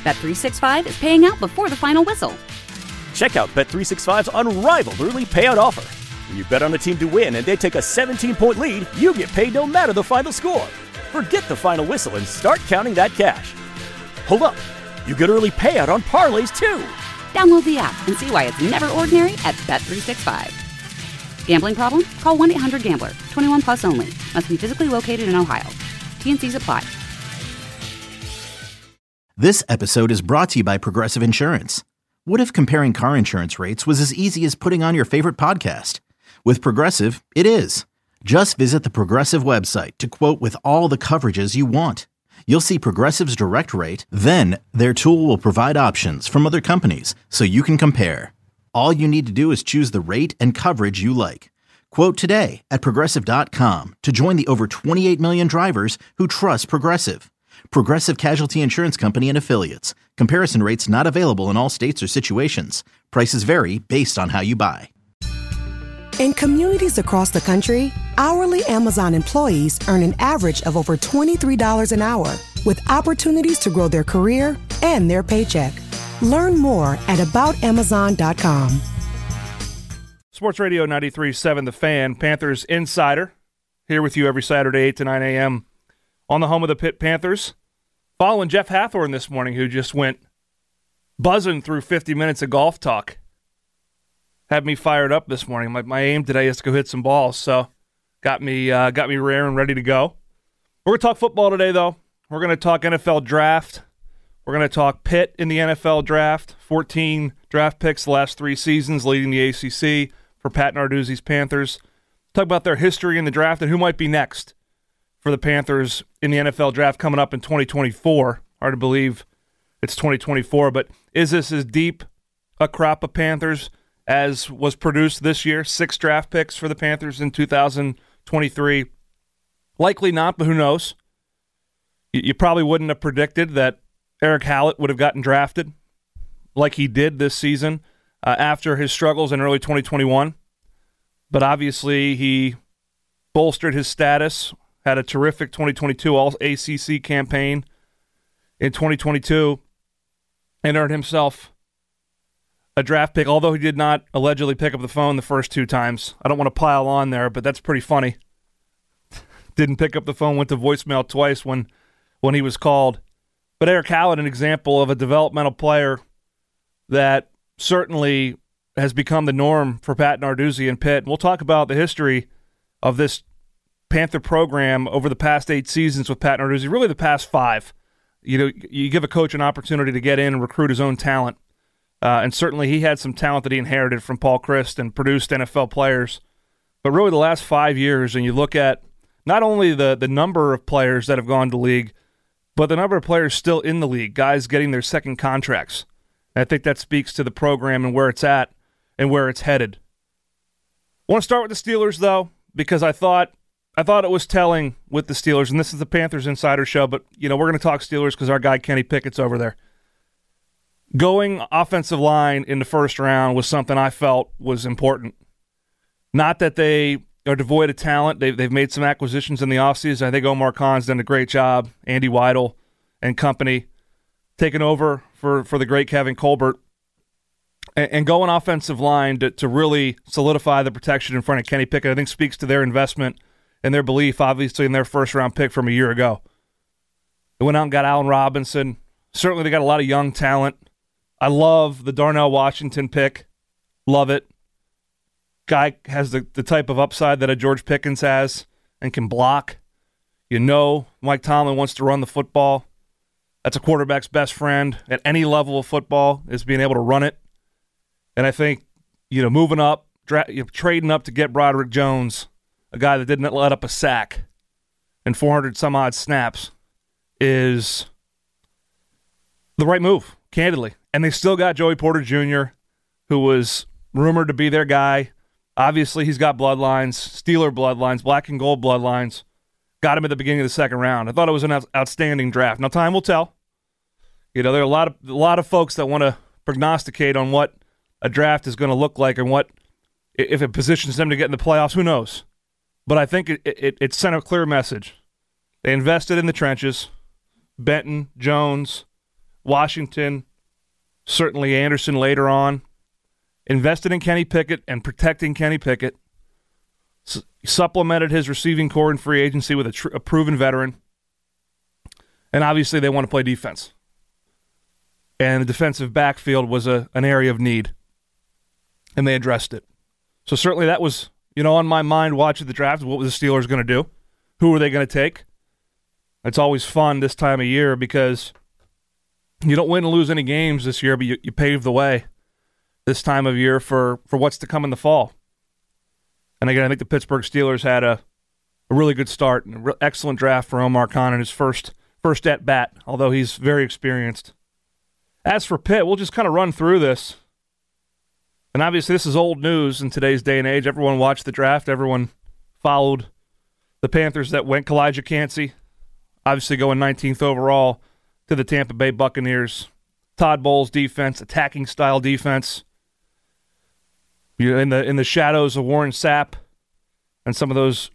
Bet365 is paying out before the final whistle. Check out Bet365's unrivaled early payout offer. When you bet on a team to win and they take a 17-point lead, you get paid no matter the final score. Forget the final whistle and start counting that cash. Hold up. You get early payout on parlays, too. Download the app and see why it's never ordinary at Bet365. Gambling problem? Call 1-800-GAMBLER. 21 plus only. Must be physically located in Ohio. T&Cs apply. This episode is brought to you by Progressive Insurance. What if comparing car insurance rates was as easy as putting on your favorite podcast? With Progressive, it is. Just visit the Progressive website to quote with all the coverages you want. You'll see Progressive's direct rate, then their tool will provide options from other companies so you can compare. All you need to do is choose the rate and coverage you like. Quote today at Progressive.com to join the over 28 million drivers who trust Progressive. Progressive Casualty Insurance Company and Affiliates. Comparison rates not available in all states or situations. Prices vary based on how you buy. In communities across the country, hourly Amazon employees earn an average of over $23 an hour, with opportunities to grow their career and their paycheck. Learn more at aboutamazon.com. Sports Radio 93.7 The Fan, Panthers Insider, here with you every Saturday, 8 to 9 a.m. on the home of the Pitt Panthers. Following Jeff Hathorn this morning, who just went buzzing through 50 minutes of golf talk. Had me fired up this morning. My aim today is to go hit some balls, so got me rare and ready to go. We're going to talk football today, though. We're going to talk NFL draft. We're going to talk Pitt in the NFL draft. 14 draft picks the last 3 seasons, leading the ACC for Pat Narduzzi's Panthers. Talk about their history in the draft and who might be next for the Panthers in the NFL draft coming up in 2024. Hard to believe it's 2024, but is this as deep a crop of Panthers as was produced this year? 6 draft picks for the Panthers in 2023. Likely not, but who knows? You probably wouldn't have predicted that Eric Hallett would have gotten drafted like he did this season after his struggles in early 2021. But obviously he bolstered his status, had a terrific 2022 All-ACC campaign in 2022, and earned himself a draft pick, although he did not allegedly pick up the phone the first 2 times. I don't want to pile on there, but that's pretty funny. Didn't pick up the phone, went to voicemail twice when he was called. But Eric Hallett, an example of a developmental player that certainly has become the norm for Pat Narduzzi and Pitt. We'll talk about the history of this Panther program over the past 8 seasons with Pat Narduzzi, really the past 5. You know, you give a coach an opportunity to get in and recruit his own talent. And certainly he had some talent that he inherited from Paul Chryst and produced NFL players. But really the last 5 years, and you look at not only the number of players that have gone to league, but the number of players still in the league, guys getting their second contracts. And I think that speaks to the program and where it's at and where it's headed. I want to start with the Steelers, though, because I thought it was telling with the Steelers, and this is the Panthers Insider Show, but we're going to talk Steelers because our guy Kenny Pickett's over there. Going offensive line in the first round was something I felt was important. Not that they are devoid of talent. They've made some acquisitions in the offseason. I think Omar Khan's done a great job. Andy Weidel and company taking over for the great Kevin Colbert. And going offensive line to really solidify the protection in front of Kenny Pickett, I think speaks to their investment and their belief, obviously, in their first-round pick from a year ago. They went out and got Allen Robinson. Certainly they got a lot of young talent. I love the Darnell Washington pick. Love it. Guy has the type of upside that a George Pickens has and can block. Mike Tomlin wants to run the football. That's a quarterback's best friend at any level of football, is being able to run it. And I think, moving up, trading up to get Broderick Jones, a guy that didn't let up a sack and 400-some-odd snaps, is the right move, candidly. And they still got Joey Porter Jr., who was rumored to be their guy. Obviously, he's got bloodlines, Steeler bloodlines, black and gold bloodlines. Got him at the beginning of the second round. I thought it was an outstanding draft. Now, time will tell. There are a lot of folks that want to prognosticate on what a draft is going to look like and what, if it positions them to get in the playoffs, who knows? But I think it sent a clear message. They invested in the trenches. Benton, Jones, Washington, certainly Anderson later on, invested in Kenny Pickett and protecting Kenny Pickett, supplemented his receiving core in free agency with a proven veteran, and obviously they want to play defense. And the defensive backfield was an area of need, and they addressed it. So certainly that was, on my mind watching the draft. What were the Steelers going to do? Who were they going to take? It's always fun this time of year because you don't win and lose any games this year, but you pave the way this time of year for what's to come in the fall. And again, I think the Pittsburgh Steelers had a really good start and an excellent draft for Omar Khan in his first at bat, although he's very experienced. As for Pitt, we'll just kind of run through this. And obviously this is old news in today's day and age. Everyone watched the draft. Everyone followed the Panthers that went Kalijah Kancey, obviously going 19th overall to the Tampa Bay Buccaneers. Todd Bowles' defense, attacking style defense. You're in the shadows of Warren Sapp and some of those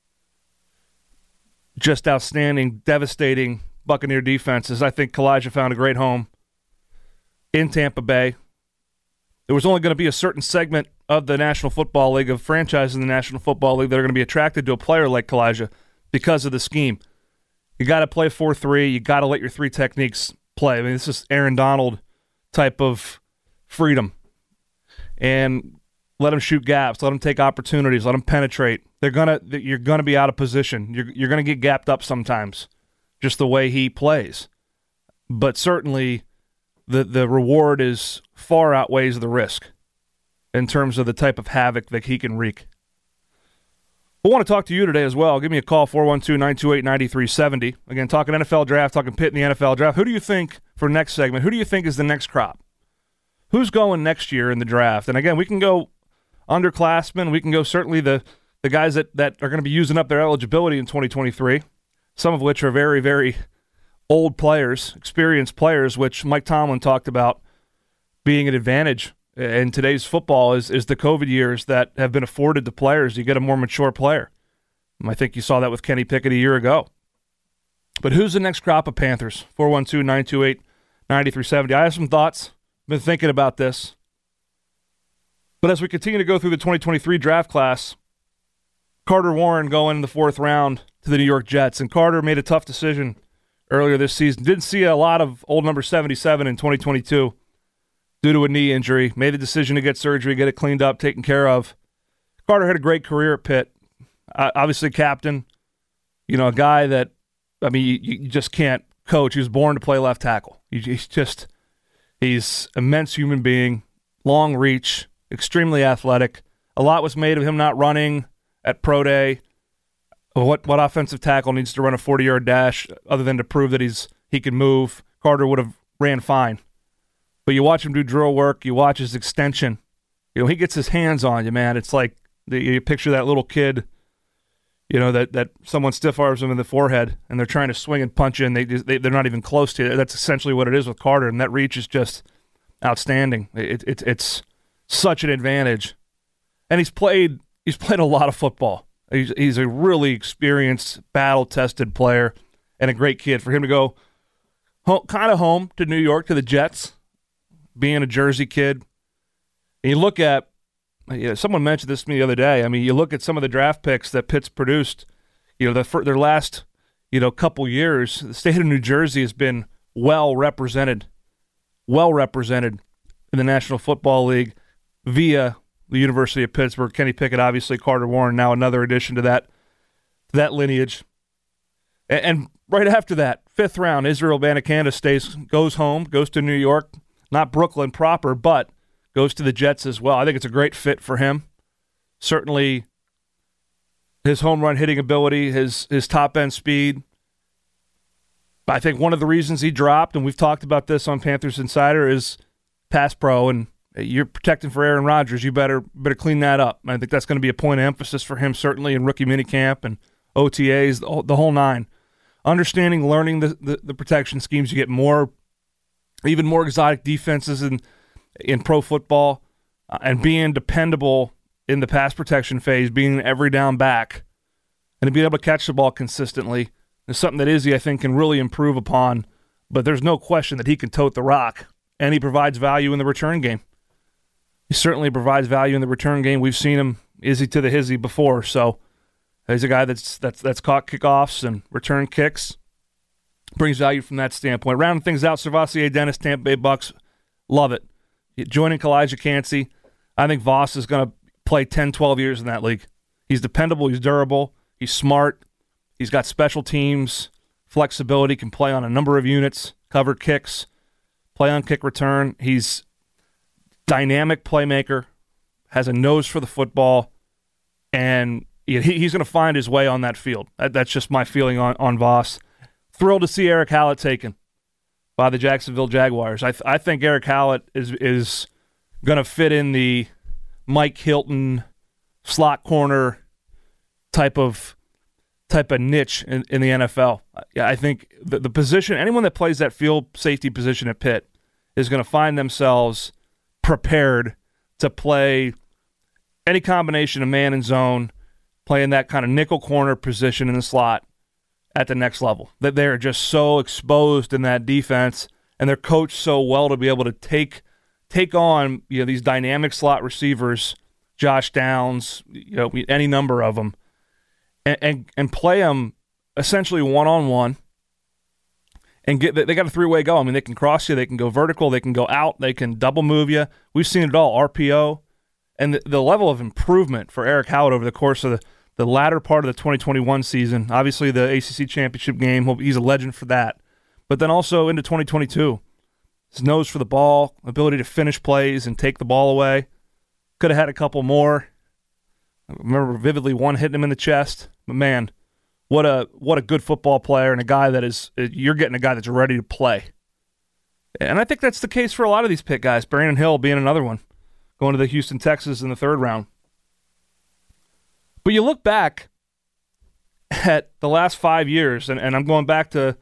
just outstanding, devastating Buccaneer defenses. I think Kalijah found a great home in Tampa Bay. There was only going to be a certain segment of the National Football League, of franchises in the National Football League, that are going to be attracted to a player like Kalijah because of the scheme. You got to play 4-3. You got to let your three techniques play. I mean, this is Aaron Donald type of freedom. And let them shoot gaps. Let them take opportunities. Let them penetrate. You're gonna be out of position. You're gonna get gapped up sometimes, just the way he plays. But certainly, the reward is far outweighs the risk in terms of the type of havoc that he can wreak. We'll want to talk to you today as well. Give me a call, 412-928-9370. Again, talking NFL draft, talking Pitt in the NFL draft. Who do you think, for next segment, who do you think is the next crop? Who's going next year in the draft? And again, we can go underclassmen. We can go certainly the guys that are going to be using up their eligibility in 2023, some of which are very, very old players, experienced players, which Mike Tomlin talked about being an advantage in today's football is the COVID years that have been afforded to players. You get a more mature player. I think you saw that with Kenny Pickett a year ago. But who's the next crop of Panthers? 412-928-9370. I have some thoughts. Been thinking about this. But as we continue to go through the 2023 draft class, Carter Warren going in the 4th round to the New York Jets. And Carter made a tough decision earlier this season. Didn't see a lot of old number 77 in 2022 due to a knee injury. Made a decision to get surgery, get it cleaned up, taken care of. Carter had a great career at Pitt. Obviously captain. A guy that, you just can't coach. He was born to play left tackle. He's immense human being, long reach, extremely athletic. A lot was made of him not running at Pro Day. What offensive tackle needs to run a 40-yard dash other than to prove that he can move? Carter would have ran fine. But you watch him do drill work, you watch his extension. He gets his hands on you, man. It's like you picture that little kid, that someone stiff arms him in the forehead and they're trying to swing and punch you and they're not even close to it. That's essentially what it is with Carter, and that reach is just outstanding. It's such an advantage. And he's played a lot of football. He's a really experienced, battle-tested player and a great kid. For him to go kind of home to New York, to the Jets, being a Jersey kid. And you look at, someone mentioned this to me the other day. You look at some of the draft picks that Pitt's produced, their last, couple years, the state of New Jersey has been well represented in the National Football League via the University of Pittsburgh. Kenny Pickett, obviously, Carter Warren, now another addition to that lineage. And right after that, 5th round, Israel Abanikanda goes home, goes to New York, not Brooklyn proper, but goes to the Jets as well. I think it's a great fit for him. Certainly his home run hitting ability, his top-end speed. I think one of the reasons he dropped, and we've talked about this on Panthers Insider, is pass pro, and you're protecting for Aaron Rodgers. You better clean that up. I think that's going to be a point of emphasis for him, certainly in rookie minicamp and OTAs, the whole nine. Understanding, learning the protection schemes. You get even more exotic defenses in pro football, and being dependable in the pass protection phase, being an every down back, and to be able to catch the ball consistently is something that Izzy, I think, can really improve upon but there's no question that he can tote the rock, and he provides value in the return game. He certainly provides value in the return game. We've seen him Izzy to the hizzy before, so he's a guy that's caught kickoffs and return kicks. Brings value from that standpoint. Rounding things out, Servassier Dennis, Tampa Bay Bucks, love it. Joining Kalijah Kancey, I think Voss is going to play 10, 12 years in that league. He's dependable, he's durable, he's smart, he's got special teams, flexibility, can play on a number of units, cover kicks, play on kick return. He's dynamic playmaker, has a nose for the football, and he's going to find his way on that field. That's just my feeling on Voss. Thrilled to see Eric Hallett taken by the Jacksonville Jaguars. I think Eric Hallett is going to fit in the Mike Hilton slot corner type of niche in the NFL. I think the position, anyone that plays that field safety position at Pitt is going to find themselves prepared to play any combination of man and zone, playing that kind of nickel corner position in the slot at the next level. That they're just so exposed in that defense, and they're coached so well to be able to take on these dynamic slot receivers, Josh Downs, any number of them, and play them essentially one-on-one, and they got a three-way go. I mean, they can cross you, they can go vertical, they can go out, they can double move you. We've seen it all, RPO, and the level of improvement for Eric Howard over the course of the latter part of the 2021 season. Obviously, the ACC championship game, he's a legend for that. But then also into 2022, his nose for the ball, ability to finish plays and take the ball away. Could have had a couple more. I remember vividly one hitting him in the chest. But man, what a good football player, and a guy you're getting a guy that's ready to play. And I think that's the case for a lot of these Pitt guys. Brandon Hill being another one, going to the Houston Texans in the third round. But you look back at the last 5 years, and I'm going back to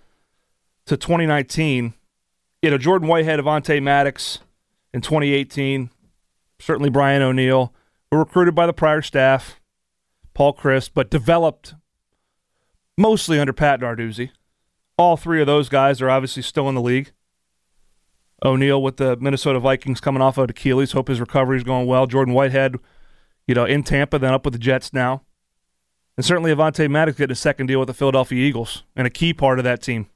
2019. Jordan Whitehead, Avonte Maddox in 2018, certainly Brian O'Neill, were recruited by the prior staff, Paul Chryst, but developed mostly under Pat Narduzzi. All three of those guys are obviously still in the league. O'Neill with the Minnesota Vikings coming off of Achilles. Hope his recovery is going well. Jordan Whitehead, in Tampa, then up with the Jets now. And certainly Avonte Maddox getting a second deal with the Philadelphia Eagles, and a key part of that team.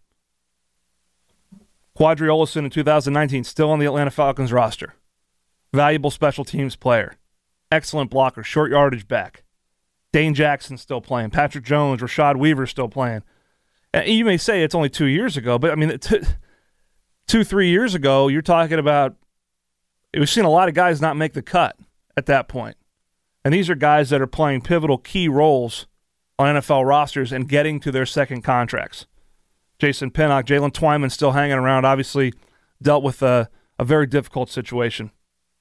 Quadri Olison in 2019, still on the Atlanta Falcons roster. Valuable special teams player. Excellent blocker, short yardage back. Dane Jackson still playing. Patrick Jones, Rashad Weaver still playing. And you may say it's only 2 years ago, but I mean, 2-3 years ago, you're talking about, we've seen a lot of guys not make the cut at that point. And these are guys that are playing pivotal key roles on NFL rosters and getting to their second contracts. Jason Pinnock, Jalen Twyman still hanging around, obviously dealt with a very difficult situation.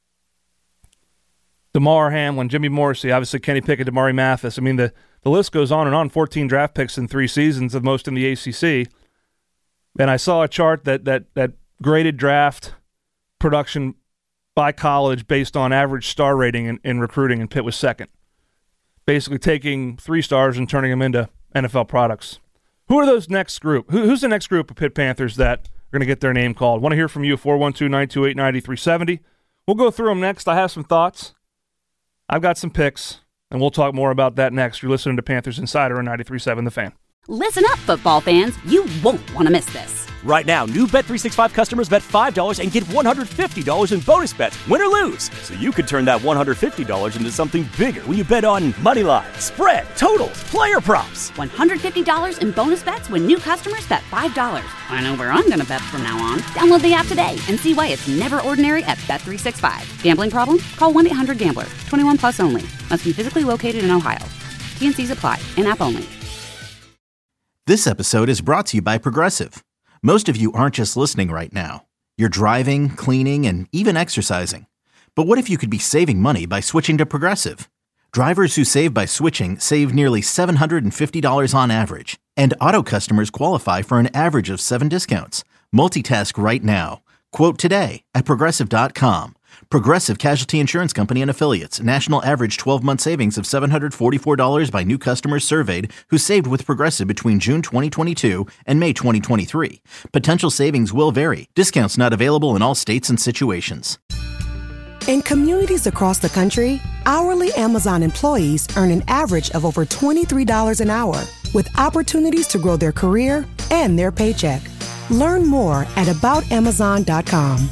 DeMar Hamlin, Jimmy Morrissey, obviously Kenny Pickett, Damari Mathis. I mean, the list goes on and on. 14 draft picks in 3 seasons, the most in the ACC. And I saw a chart that graded draft production by college based on average star rating in recruiting, and Pitt was second. Basically taking 3 stars and turning them into NFL products. Who are those next group? Who's the next group of Pitt Panthers that are going to get their name called? Want to hear from you, 412-928-9370. We'll go through them next. I have some thoughts. I've got some picks, and we'll talk more about that next. You're listening to Panthers Insider on 93.7 The Fan. Listen up, football fans. You won't want to miss this. Right now, new Bet365 customers bet $5 and get $150 in bonus bets, win or lose. So you could turn that $150 into something bigger when you bet on money line, spread, totals, player props. $150 in bonus bets when new customers bet $5. I know where I'm going to bet from now on. Download the app today and see why it's never ordinary at Bet365. Gambling problem? Call 1-800-GAMBLER. 21 plus only. Must be physically located in Ohio. T&Cs apply. In-app only. This episode is brought to you by Progressive. Most of you aren't just listening right now. You're driving, cleaning, and even exercising. But what if you could be saving money by switching to Progressive? Drivers who save by switching save nearly $750 on average. And auto customers qualify for an average of 7 discounts. Multitask right now. Quote today at Progressive.com. Progressive Casualty Insurance Company and Affiliates. National average 12-month savings of $744 by new customers surveyed who saved with Progressive between June 2022 and May 2023. Potential savings will vary. Discounts not available in all states and situations. In communities across the country, hourly Amazon employees earn an average of over $23 an hour, with opportunities to grow their career and their paycheck. Learn more at aboutamazon.com.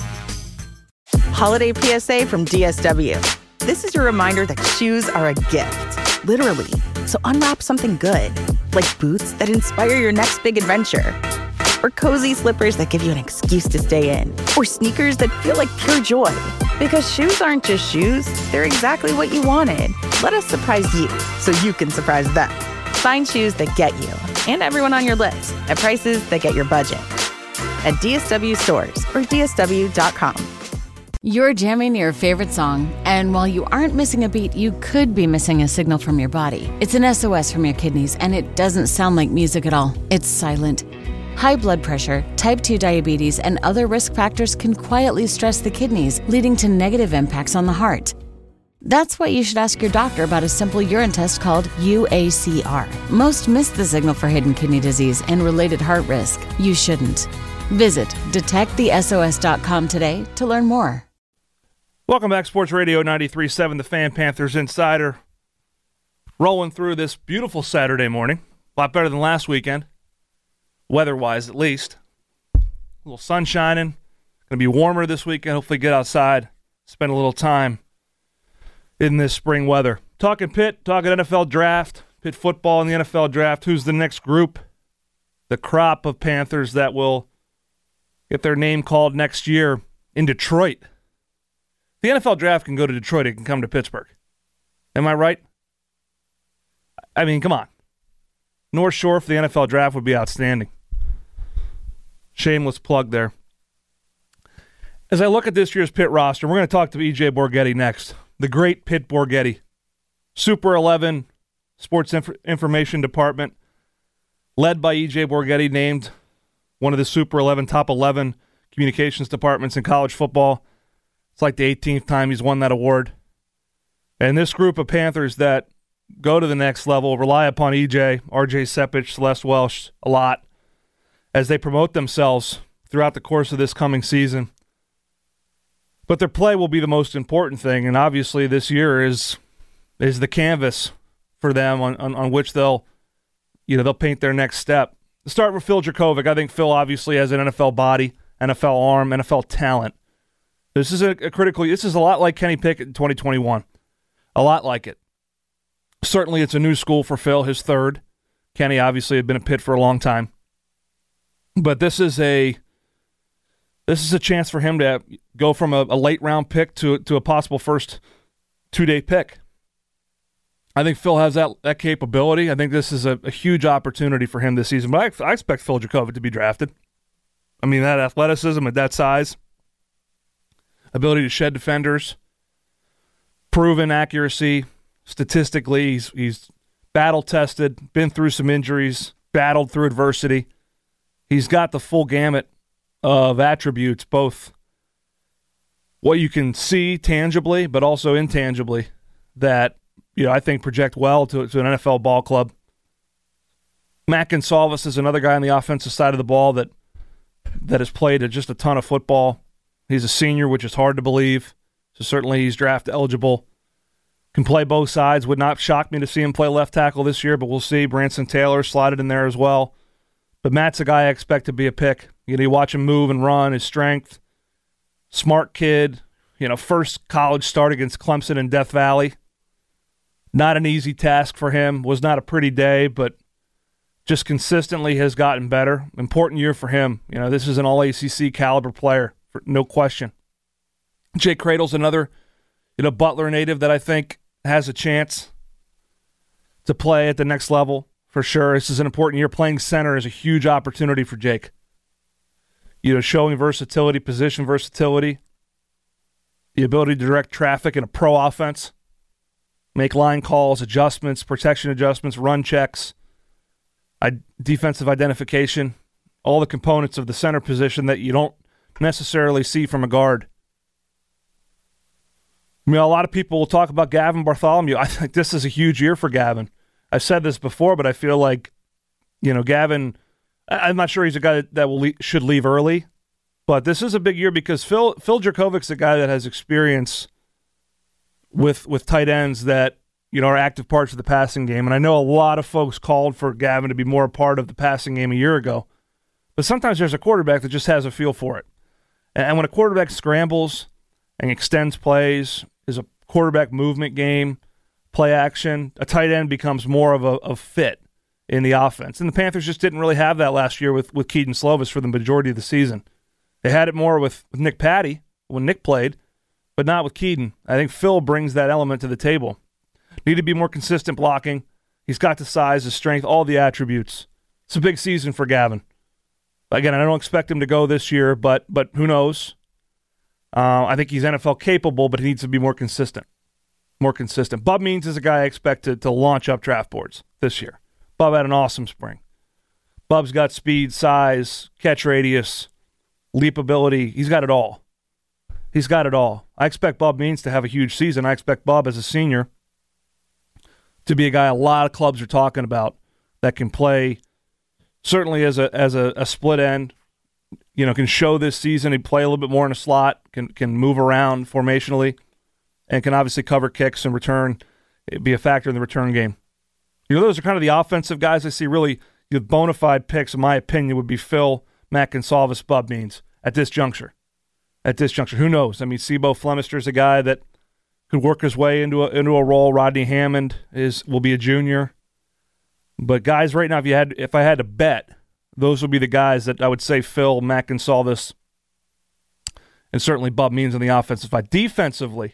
Holiday PSA from DSW. This is your reminder that shoes are a gift, literally. So unwrap something good, like boots that inspire your next big adventure, or cozy slippers that give you an excuse to stay in, or sneakers that feel like pure joy. Because shoes aren't just shoes, they're exactly what you wanted. Let us surprise you so you can surprise them. Find shoes that get you and everyone on your list at prices that get your budget. At DSW stores or DSW.com. You're jamming your favorite song, and while you aren't missing a beat, you could be missing a signal from your body. It's an SOS from your kidneys, and it doesn't sound like music at all. It's silent. High blood pressure, type 2 diabetes, and other risk factors can quietly stress the kidneys, leading to negative impacts on the heart. That's why you should ask your doctor about a simple urine test called UACR. Most miss the signal for hidden kidney disease and related heart risk. You shouldn't. Visit detectthesos.com today to learn more. Welcome back, Sports Radio 93.7, the Fan, Panthers Insider. Rolling through this beautiful Saturday morning. A lot better than last weekend. Weather-wise, at least. A little sun shining. Going to be warmer this weekend. Hopefully get outside, spend a little time in this spring weather. Talking Pitt, talking NFL draft, Pitt football in the NFL draft. Who's the next group? The crop of Panthers that will get their name called next year in Detroit. The NFL draft can go to Detroit. It can come to Pittsburgh. Am I right? I mean, come on. North Shore for the NFL draft would be outstanding. Shameless plug there. As I look at this year's Pitt roster, we're going to talk to E.J. Borghetti next. The great Pitt Borghetti. Super 11 Sports Information Department, led by E.J. Borghetti, named one of the Super 11, top 11 communications departments in college football. It's like the 18th time he's won that award. And this group of Panthers that go to the next level rely upon E.J., R.J. Sepich, Celeste Welsh a lot as they promote themselves throughout the course of this coming season. But their play will be the most important thing, and obviously this year is the canvas for them on which they'll paint their next step. Let's start with Phil Jurkovec. I think Phil obviously has an NFL body, NFL arm, NFL talent. This is this is a lot like Kenny Pickett in 2021. A lot like it. Certainly it's a new school for Phil, his third. Kenny obviously had been at Pitt for a long time. But this is a chance for him to go from a late round pick to a possible first 2-day pick. I think Phil has that capability. I think this is a huge opportunity for him this season. But I expect Phil Jurkovec to be drafted. I mean, that athleticism at that size, ability to shed defenders, proven accuracy. Statistically, he's battle-tested, been through some injuries, battled through adversity. He's got the full gamut of attributes, both what you can see tangibly, but also intangibly, that I think project well to an NFL ball club. Matt Gonsalves is another guy on the offensive side of the ball that has played just a ton of football. He's a senior, which is hard to believe, so certainly he's draft eligible. Can play both sides. Would not shock me to see him play left tackle this year, but we'll see. Branson Taylor slotted in there as well. But Matt's a guy I expect to be a pick. You watch him move and run, his strength. Smart kid. First college start against Clemson in Death Valley. Not an easy task for him. Was not a pretty day, but just consistently has gotten better. Important year for him. This is an all-ACC caliber player, no question. Jake Cradle's another Butler native that I think has a chance to play at the next level for sure. This is an important year. Playing center is a huge opportunity for Jake. Showing versatility, position versatility, the ability to direct traffic in a pro offense, make line calls, adjustments, protection adjustments, run checks, defensive identification, all the components of the center position that you don't necessarily see from a guard. I mean, a lot of people will talk about Gavin Bartholomew. I think this is a huge year for Gavin. I've said this before, but I feel like, Gavin, I'm not sure he's a guy that should leave early, but this is a big year because Phil Jurkovic's a guy that has experience with tight ends that, are active parts of the passing game. And I know a lot of folks called for Gavin to be more a part of the passing game a year ago, but sometimes there's a quarterback that just has a feel for it. And when a quarterback scrambles and extends plays, is a quarterback movement game, play action, a tight end becomes more of a fit in the offense. And the Panthers just didn't really have that last year with Keaton Slovis for the majority of the season. They had it more with Nick Patty when Nick played, but not with Keaton. I think Phil brings that element to the table. Need to be more consistent blocking. He's got the size, the strength, all the attributes. It's a big season for Gavin. Again, I don't expect him to go this year, but who knows? I think he's NFL capable, but he needs to be more consistent. Bub Means is a guy I expect to launch up draft boards this year. Bub had an awesome spring. Bub's got speed, size, catch radius, leap ability. He's got it all. I expect Bub Means to have a huge season. I expect Bub as a senior to be a guy a lot of clubs are talking about that can play certainly as a split end, can show this season he'd play a little bit more in a slot, can move around formationally, and can obviously cover kicks and return, be a factor in the return game. Those are kind of the offensive guys I see really the bona fide picks, in my opinion, would be Phil, Matt Gonsalves, Bub Means at this juncture. Who knows? I mean, Sebo Flemister's a guy that could work his way into a role. Rodney Hammond will be a junior. But guys, right now, if I had to bet, those would be the guys that I would say Phil, Matt Gonsalves, and certainly Bub Means on the offensive side. Defensively,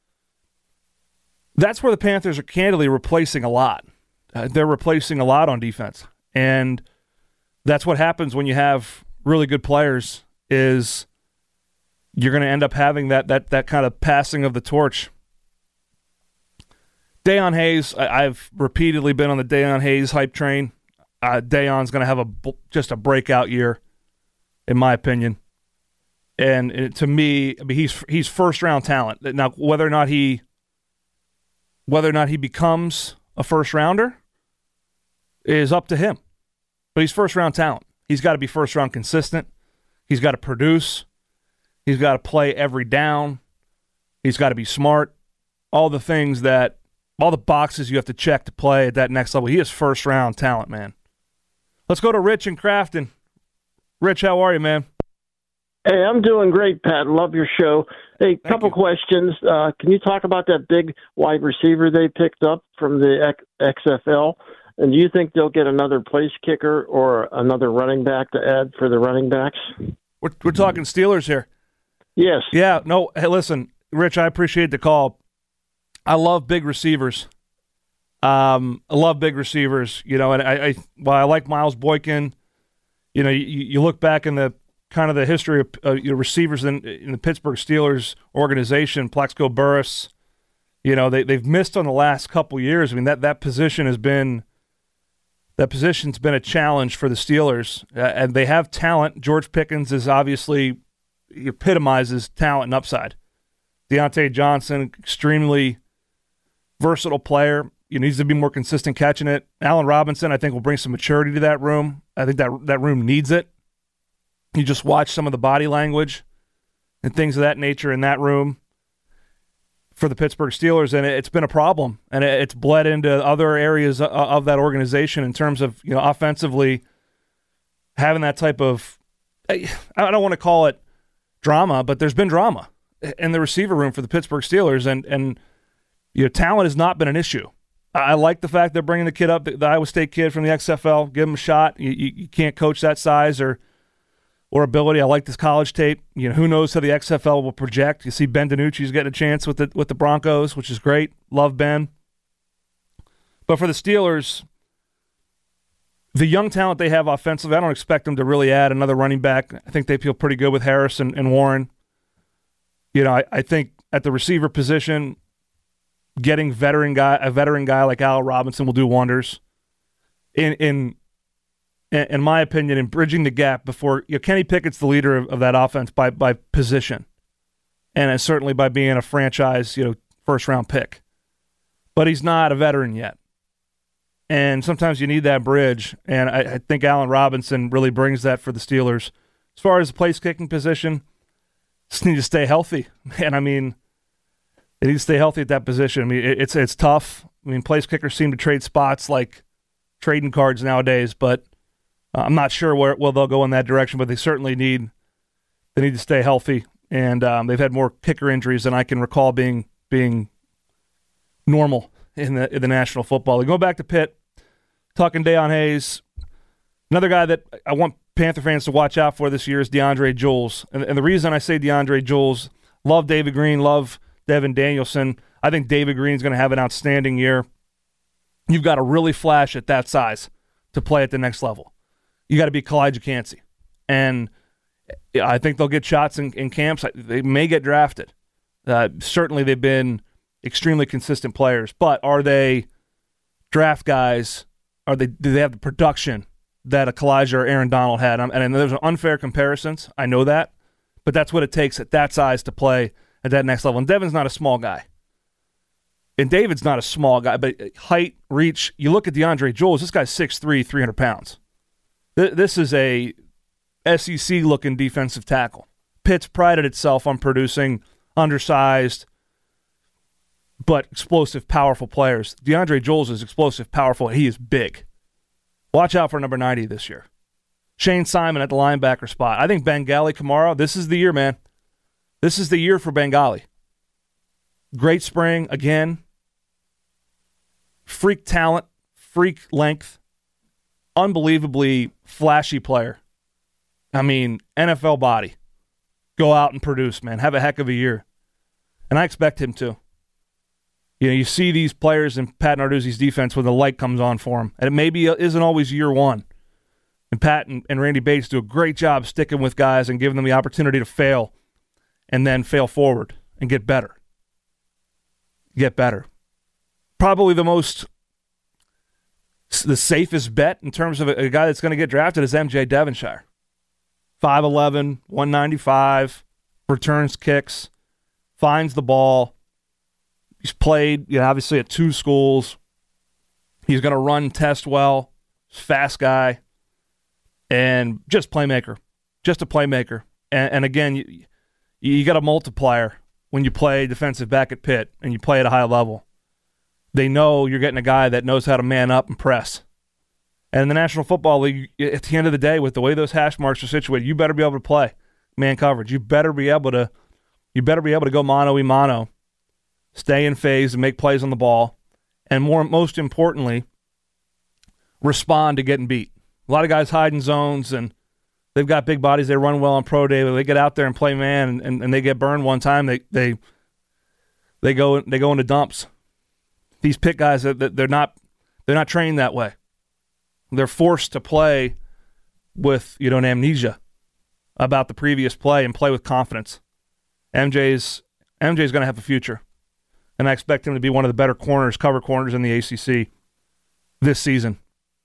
that's where the Panthers are candidly replacing a lot. They're replacing a lot on defense. And that's what happens when you have really good players is you're going to end up having that kind of passing of the torch. Dayon Hayes, I've repeatedly been on the Dayon Hayes hype train. Dayon's going to have just a breakout year, in my opinion. And to me, he's first round talent. Now, whether or not he becomes a first rounder is up to him. But he's first round talent. He's got to be first round consistent. He's got to produce. He's got to play every down. He's got to be smart. All the boxes you have to check to play at that next level. He is first round talent, man. Let's go to Rich in Crafton. Rich, how are you, man? Hey, I'm doing great, Pat. Love your show. Hey, couple questions. Can you talk about that big wide receiver they picked up from the XFL? And do you think they'll get another place kicker or another running back to add for the running backs? We're talking Steelers here. Yes. Yeah, no, hey, listen, Rich, I appreciate the call. I love big receivers. And I like Miles Boykin. You look back in the kind of the history of receivers in the Pittsburgh Steelers organization, Plaxico Burress. They've missed on the last couple years. I mean, that position's been a challenge for the Steelers, and they have talent. George Pickens is obviously epitomizes talent and upside. Deontay Johnson, extremely versatile player. He needs to be more consistent catching it. Allen Robinson, I think, will bring some maturity to that room. I think that room needs it. You just watch some of the body language and things of that nature in that room for the Pittsburgh Steelers, and it's been a problem, and it's bled into other areas of that organization in terms of offensively having that type of, I don't want to call it drama, but there's been drama in the receiver room for the Pittsburgh Steelers, and talent has not been an issue. I like the fact they're bringing the kid up, the Iowa State kid from the XFL, give him a shot. You can't coach that size or ability. I like this college tape. Who knows how the XFL will project. You see Ben DiNucci's getting a chance with the Broncos, which is great. Love Ben. But for the Steelers, the young talent they have offensively, I don't expect them to really add another running back. I think they feel pretty good with Harris and Warren. I think at the receiver position, getting a veteran guy like Al Robinson will do wonders. In my opinion, in bridging the gap before Kenny Pickett's the leader of that offense by position, and certainly by being a franchise first-round pick. But he's not a veteran yet. And sometimes you need that bridge, and I think Allen Robinson really brings that for the Steelers. As far as the place-kicking position, just need to stay healthy. And, I mean, they need to stay healthy at that position. I mean, it's tough. I mean, place kickers seem to trade spots like trading cards nowadays, but I'm not sure where they'll go in that direction, but they certainly need to stay healthy. And they've had more kicker injuries than I can recall being normal in the National Football League. Go back to Pitt, talking Deion Hayes. Another guy that I want Panther fans to watch out for this year is DeAndre Jules. And the reason I say DeAndre Jules, love David Green, love Devin Danielson. I think David Green's going to have an outstanding year. You've got to really flash at that size to play at the next level. You got to be Kalijah Kancey. And I think they'll get shots in camps. They may get drafted. Certainly they've been extremely consistent players, but are they draft guys? Do they have the production that a Kalijah or Aaron Donald had? And there's unfair comparisons. I know that, but that's what it takes at that size to play at that next level. And Devin's not a small guy. And David's not a small guy, but height, reach. You look at DeAndre Jules, this guy's 6'3", 300 pounds. This is a SEC-looking defensive tackle. Pitt's prided itself on producing undersized but explosive, powerful players. DeAndre Jules is explosive, powerful. He is big. Watch out for number 90 this year. Shane Simon at the linebacker spot. I think Bengali Kamara, this is the year, man. This is the year for Bengali. Great spring, again. Freak talent, freak length. Unbelievably flashy player. I mean, NFL body. Go out and produce, man. Have a heck of a year. And I expect him to. You know, you see these players in Pat Narduzzi's defense when the light comes on for him. And it maybe isn't always year one. And Pat and Randy Bates do a great job sticking with guys and giving them the opportunity to fail and then fail forward and get better. Get better. Probably the safest bet in terms of a guy that's going to get drafted is MJ Devonshire. 5'11", 195, returns kicks, finds the ball. He's played, obviously at 2 schools. He's going to run test well. Fast guy. And just playmaker. Just a playmaker. And again, you got a multiplier when you play defensive back at Pitt and you play at a high level. They know you're getting a guy that knows how to man up and press. And in the National Football League, at the end of the day, with the way those hash marks are situated, you better be able to play man coverage. You better be able to go mano-a-mano, stay in phase and make plays on the ball, and most importantly, respond to getting beat. A lot of guys hide in zones, and they've got big bodies. They run well on pro day, but they get out there and play man, and they get burned one time. They go into dumps. These Pitt guys, they're not trained that way. They're forced to play with an amnesia about the previous play and play with confidence. MJ's going to have a future, and I expect him to be one of the better cover corners in the ACC this season.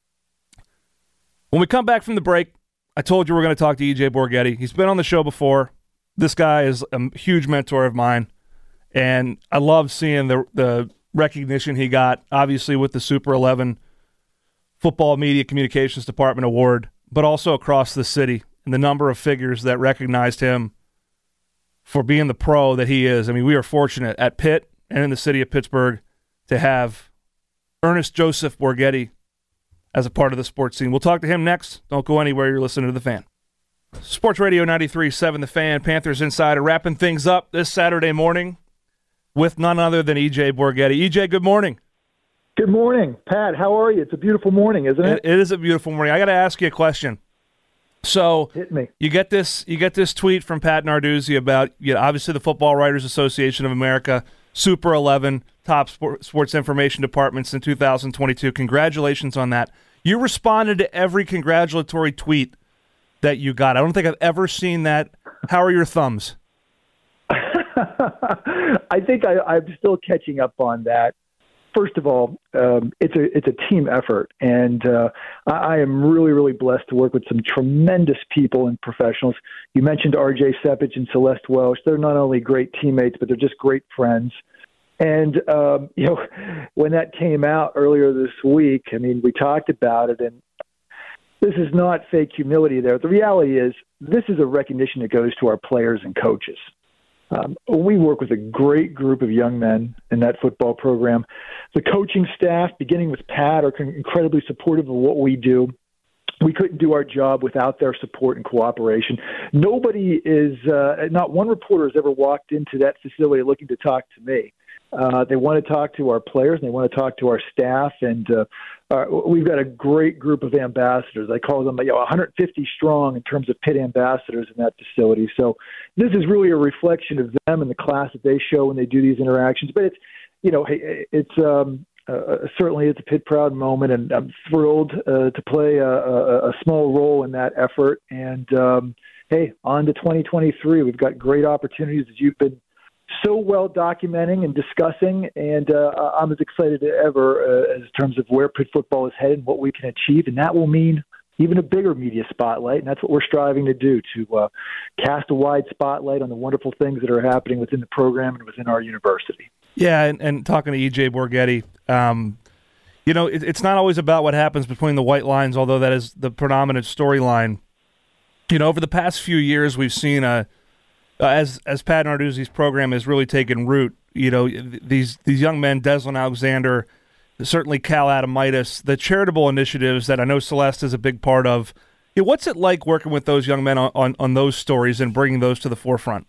When we come back from the break, I told you we're going to talk to E.J. Borghetti. He's been on the show before. This guy is a huge mentor of mine, and I love seeing the recognition he got, obviously with the Super 11 Football Media Communications Department Award, but also across the city, and the number of figures that recognized him for being the pro that he is. I mean, we are fortunate at Pitt and in the city of Pittsburgh to have Ernest Joseph Borghetti as a part of the sports scene. We'll talk to him next. Don't go anywhere. You're listening to The Fan. Sports Radio 93.7 The Fan, Panthers Insider, wrapping things up this Saturday morning with none other than E.J. Borghetti. E.J., good morning. Good morning, Pat. How are you? It's a beautiful morning, isn't it? It is a beautiful morning. I got to ask you a question. So hit me. You get this tweet from Pat Narduzzi about obviously the Football Writers Association of America, Super 11, top sports information departments in 2022. Congratulations on that. You responded to every congratulatory tweet that you got. I don't think I've ever seen that. How are your thumbs? I think I'm still catching up on that. First of all, it's a team effort, and I am really, really blessed to work with some tremendous people and professionals. You mentioned R.J. Sepich and Celeste Welsh. They're not only great teammates, but they're just great friends. And, when that came out earlier this week, I mean, we talked about it, and this is not fake humility there. The reality is this is a recognition that goes to our players and coaches. We work with a great group of young men in that football program. The coaching staff, beginning with Pat, are incredibly supportive of what we do. We couldn't do our job without their support and cooperation. Nobody is, not one reporter has ever walked into that facility looking to talk to me. They want to talk to our players, and they want to talk to our staff, and we've got a great group of ambassadors. I call them 150 strong in terms of Pitt ambassadors in that facility. So this is really a reflection of them and the class that they show when they do these interactions. But certainly it's a Pitt proud moment, and I'm thrilled to play a small role in that effort. And hey, on to 2023. We've got great opportunities, as you've been so well documenting and discussing, and I'm as excited as ever as terms of where Pitt football is headed and what we can achieve, and that will mean even a bigger media spotlight, and that's what we're striving to do, to cast a wide spotlight on the wonderful things that are happening within the program and within our university. Yeah, and talking to E.J. Borghetti, it's not always about what happens between the white lines, although that is the predominant storyline. Over the past few years, we've seen as Pat Narduzzi's program has really taken root, these young men, Deslin Alexander, certainly Cal Adamitis, the charitable initiatives that I know Celeste is a big part of. What's it like working with those young men on those stories and bringing those to the forefront?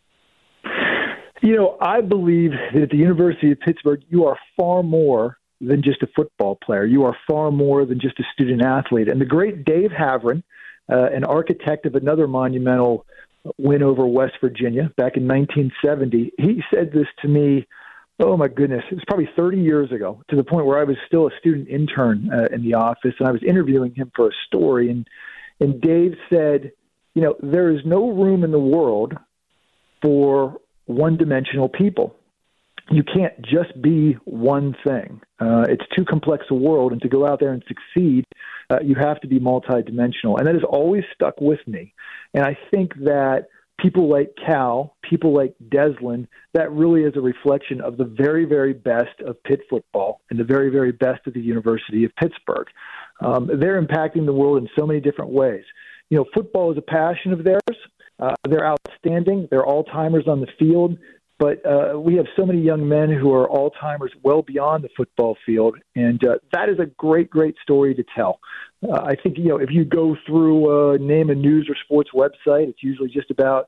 I believe that at the University of Pittsburgh, you are far more than just a football player. You are far more than just a student athlete. And the great Dave Havrin, an architect of another monumental win over West Virginia back in 1970, he said this to me, oh my goodness, it was probably 30 years ago, to the point where I was still a student intern in the office, and I was interviewing him for a story. And Dave said, there is no room in the world for one-dimensional people. You can't just be one thing. It's too complex a world, and to go out there and succeed, you have to be multidimensional. And that has always stuck with me. And I think that people like Cal, people like Deslin, that really is a reflection of the very, very best of Pitt football and the very, very best of the University of Pittsburgh. They're impacting the world in so many different ways. Football is a passion of theirs. They're outstanding. They're all-timers on the field. But we have so many young men who are all-timers well beyond the football field, and that is a great, great story to tell. I think, if you go through name a news or sports website, it's usually just about,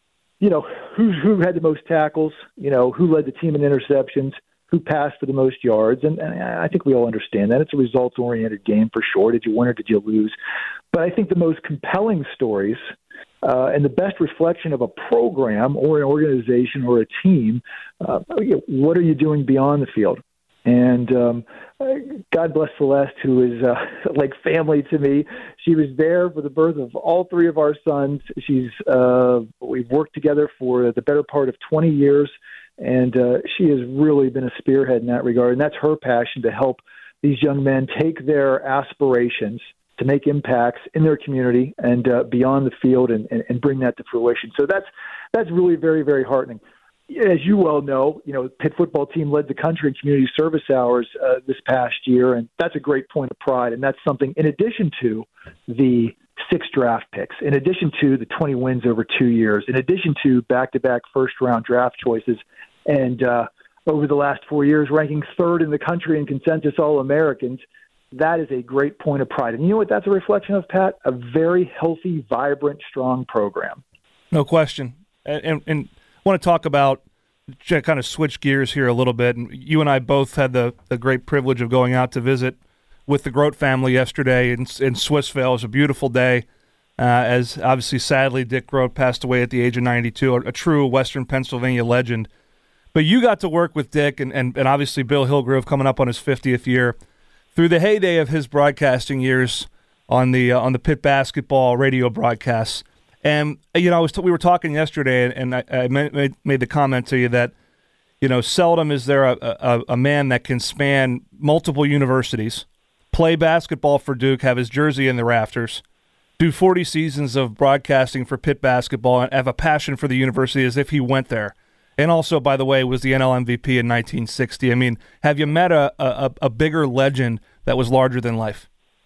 who had the most tackles, who led the team in interceptions, who passed for the most yards, and I think we all understand that. It's a results-oriented game for sure. Did you win or did you lose? But I think the most compelling stories and the best reflection of a program or an organization or a team, what are you doing beyond the field? And God bless Celeste, who is like family to me. She was there for the birth of all three of our sons. We've worked together for the better part of 20 years, and she has really been a spearhead in that regard. And that's her passion, to help these young men take their aspirations to make impacts in their community and beyond the field and bring that to fruition. So that's really very, very heartening. As you well know, Pitt football team led the country in community service hours this past year, and that's a great point of pride. And that's something, in addition to the 6 draft picks, in addition to the 20 wins over 2 years, in addition to back-to-back first-round draft choices, and over the last 4 years ranking 3rd in the country in consensus All-Americans. That is a great point of pride. And you know what that's a reflection of, Pat? A very healthy, vibrant, strong program. No question. And I want to talk about, kind of switch gears here a little bit. And you and I both had the great privilege of going out to visit with the Grote family yesterday in Swissvale. It was a beautiful day, as obviously, sadly, Dick Grote passed away at the age of 92, a true Western Pennsylvania legend. But you got to work with Dick and obviously Bill Hillgrove coming up on his 50th year. Through the heyday of his broadcasting years on the Pitt basketball radio broadcasts, and we were talking yesterday, and I made the comment to you that seldom is there a man that can span multiple universities, play basketball for Duke, have his jersey in the rafters, do 40 seasons of broadcasting for Pitt basketball, and have a passion for the university as if he went there, And also, by the way, was the NL MVP in 1960. I mean, have you met a bigger legend that was larger than life?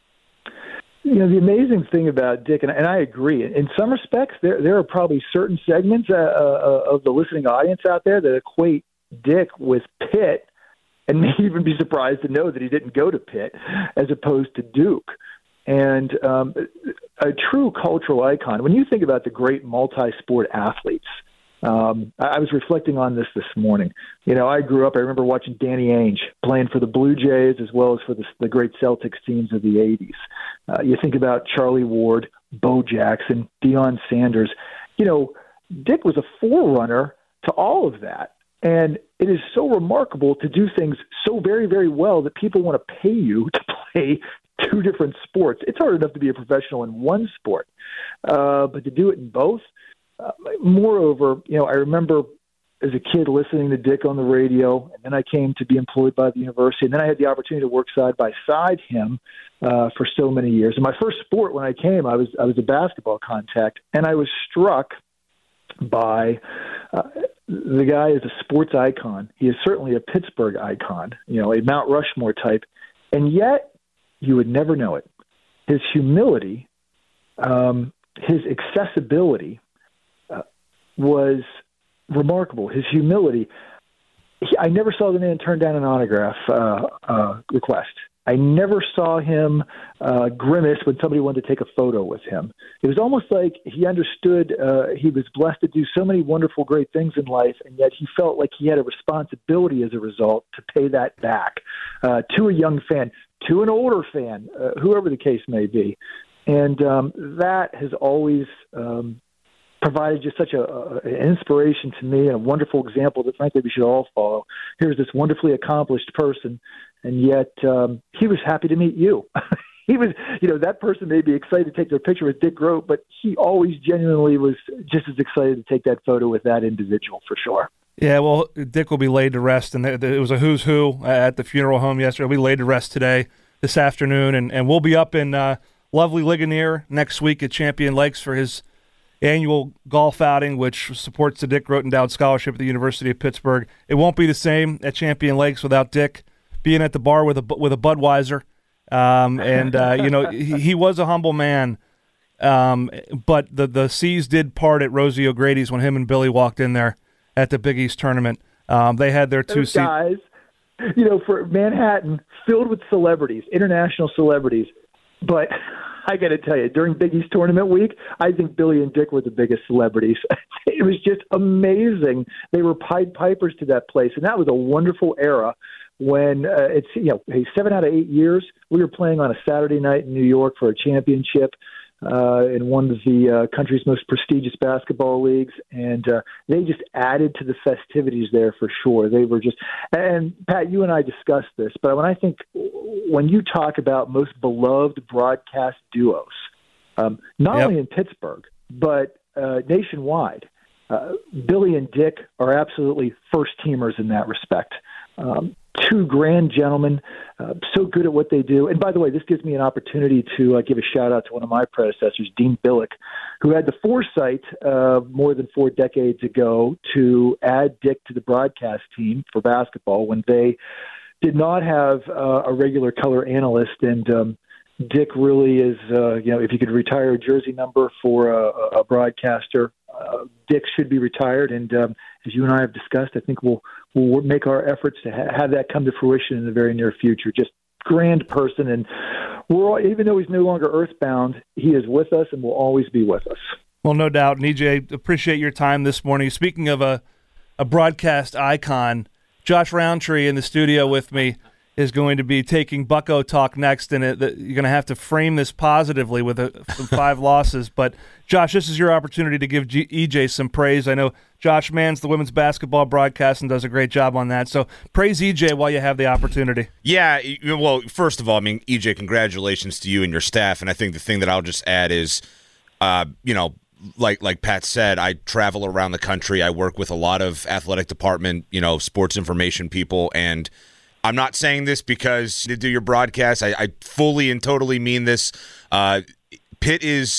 The amazing thing about Dick, and I agree, in some respects, there are probably certain segments of the listening audience out there that equate Dick with Pitt, and may even be surprised to know that he didn't go to Pitt as opposed to Duke. And a true cultural icon. When you think about the great multi-sport athletes, I was reflecting on this morning. I grew up, I remember watching Danny Ainge playing for the Blue Jays as well as for the great Celtics teams of the 80s. You think about Charlie Ward, Bo Jackson, Deion Sanders. Dick was a forerunner to all of that. And it is so remarkable to do things so very, very well that people want to pay you to play two different sports. It's hard enough to be a professional in one sport, but to do it in both. Moreover, I remember as a kid listening to Dick on the radio, and then I came to be employed by the university, and then I had the opportunity to work side by side him for so many years. And my first sport when I came, I was a basketball contact, and I was struck by the guy is a sports icon. He is certainly a Pittsburgh icon, a Mount Rushmore type, and yet you would never know it. His humility, his accessibility was remarkable. His humility. I never saw the man turn down an autograph request. I never saw him grimace when somebody wanted to take a photo with him. It was almost like he understood he was blessed to do so many wonderful, great things in life, and yet he felt like he had a responsibility as a result to pay that back to a young fan, to an older fan, whoever the case may be. And that has always provided just such an inspiration to me and a wonderful example that, frankly, we should all follow. Here's this wonderfully accomplished person, and yet he was happy to meet you. He was, that person may be excited to take their picture with Dick Groat, but he always genuinely was just as excited to take that photo with that individual, for sure. Yeah, well, Dick will be laid to rest, and it was a who's who at the funeral home yesterday. He'll be laid to rest today, this afternoon, and we'll be up in lovely Ligonier next week at Champion Lakes for his annual golf outing, which supports the Dick Groat Endowed Scholarship at the University of Pittsburgh. It won't be the same at Champion Lakes without Dick being at the bar with a Budweiser. He was a humble man, but the seas did part at Rosie O'Grady's when him and Billy walked in there at the Big East tournament. They had their two guys, for Manhattan, filled with celebrities, international celebrities, but I got to tell you, during Big East tournament week, I think Billy and Dick were the biggest celebrities. It was just amazing. They were Pied Pipers to that place, and that was a wonderful era when 7 out of 8 years, we were playing on a Saturday night in New York for a championship in one of the country's most prestigious basketball leagues, and they just added to the festivities there for sure. They were just, and Pat, you and I discussed this, but when you talk about most beloved broadcast duos, not only in Pittsburgh, but nationwide, Billy and Dick are absolutely first-teamers in that respect. Two grand gentlemen, so good at what they do. And by the way, this gives me an opportunity to give a shout-out to one of my predecessors, Dean Billick, who had the foresight more than 4 decades ago to add Dick to the broadcast team for basketball when they did not have a regular color analyst. And Dick really is, if you could retire a jersey number for a broadcaster, Dick should be retired. And as you and I have discussed, I think we'll make our efforts to have that come to fruition in the very near future. Just grand person. And even though he's no longer earthbound, he is with us and will always be with us. Well, no doubt. And EJ, appreciate your time this morning. Speaking of a broadcast icon, Josh Roundtree in the studio with me is going to be taking Bucko talk next, and you're going to have to frame this positively with 5 losses. But, Josh, this is your opportunity to give EJ some praise. I know Josh mans the women's basketball broadcast and does a great job on that. So praise EJ while you have the opportunity. Yeah, well, first of all, EJ, congratulations to you and your staff. And I think the thing that I'll just add is, like Pat said, I travel around the country. I work with a lot of athletic department, sports information people, and I'm not saying this because to do your broadcast. I fully and totally mean this. Pitt is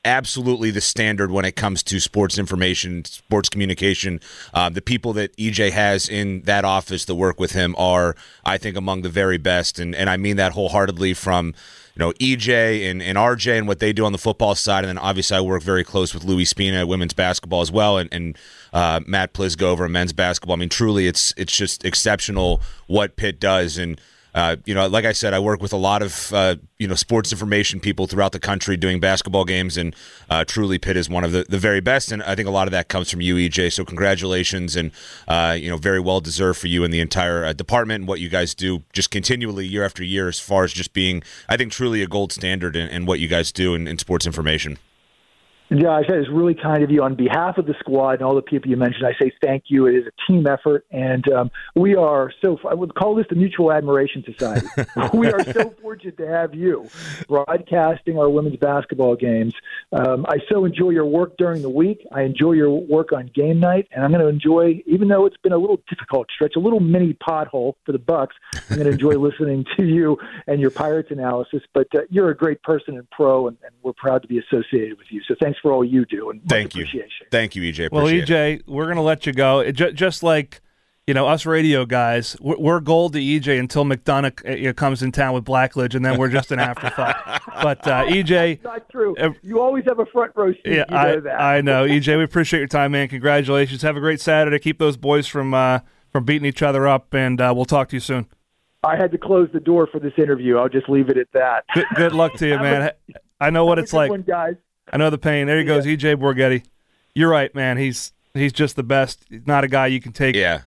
absolutely the standard when it comes to sports information, sports communication. The people that EJ has in that office that work with him are, I think, among the very best, and I mean that wholeheartedly, from EJ and RJ and what they do on the football side, and then obviously I work very close with Louis Spina at women's basketball as well, and Matt Plisgo over men's basketball. I mean, truly, it's just exceptional what Pitt does, and like I said, I work with a lot of sports information people throughout the country doing basketball games, and truly Pitt is one of the very best, and I think a lot of that comes from you, EJ. So congratulations, and very well deserved for you and the entire department and what you guys do just continually year after year, as far as just being, I think, truly a gold standard in what you guys do in sports information. Josh, that is really kind of you. On behalf of the squad and all the people you mentioned, I say thank you. It is a team effort, and we are I would call this the Mutual Admiration Society. We are so fortunate to have you broadcasting our women's basketball games. I so enjoy your work during the week. I enjoy your work on game night, and I'm going to enjoy, even though it's been a little difficult stretch, a little mini pothole for the Bucks, I'm going to enjoy listening to you and your Pirates analysis. But you're a great person and pro, and we're proud to be associated with you. So thanks for all you do, and thank you, EJ. Well, EJ, we're going to let you go. Just like us radio guys, we're gold to EJ until McDonough comes in town with Blackledge, and then we're just an afterthought. But EJ, not true. You always have a front row seat. Yeah, I know, EJ. We appreciate your time, man. Congratulations. Have a great Saturday. Keep those boys from beating each other up, and we'll talk to you soon. I had to close the door for this interview. I'll just leave it at that. Good luck to you, man. I know what it's like. One, guys. I know the pain. There he goes, EJ Borghetti. You're right, man. He's just the best. He's not a guy you can take. Yeah.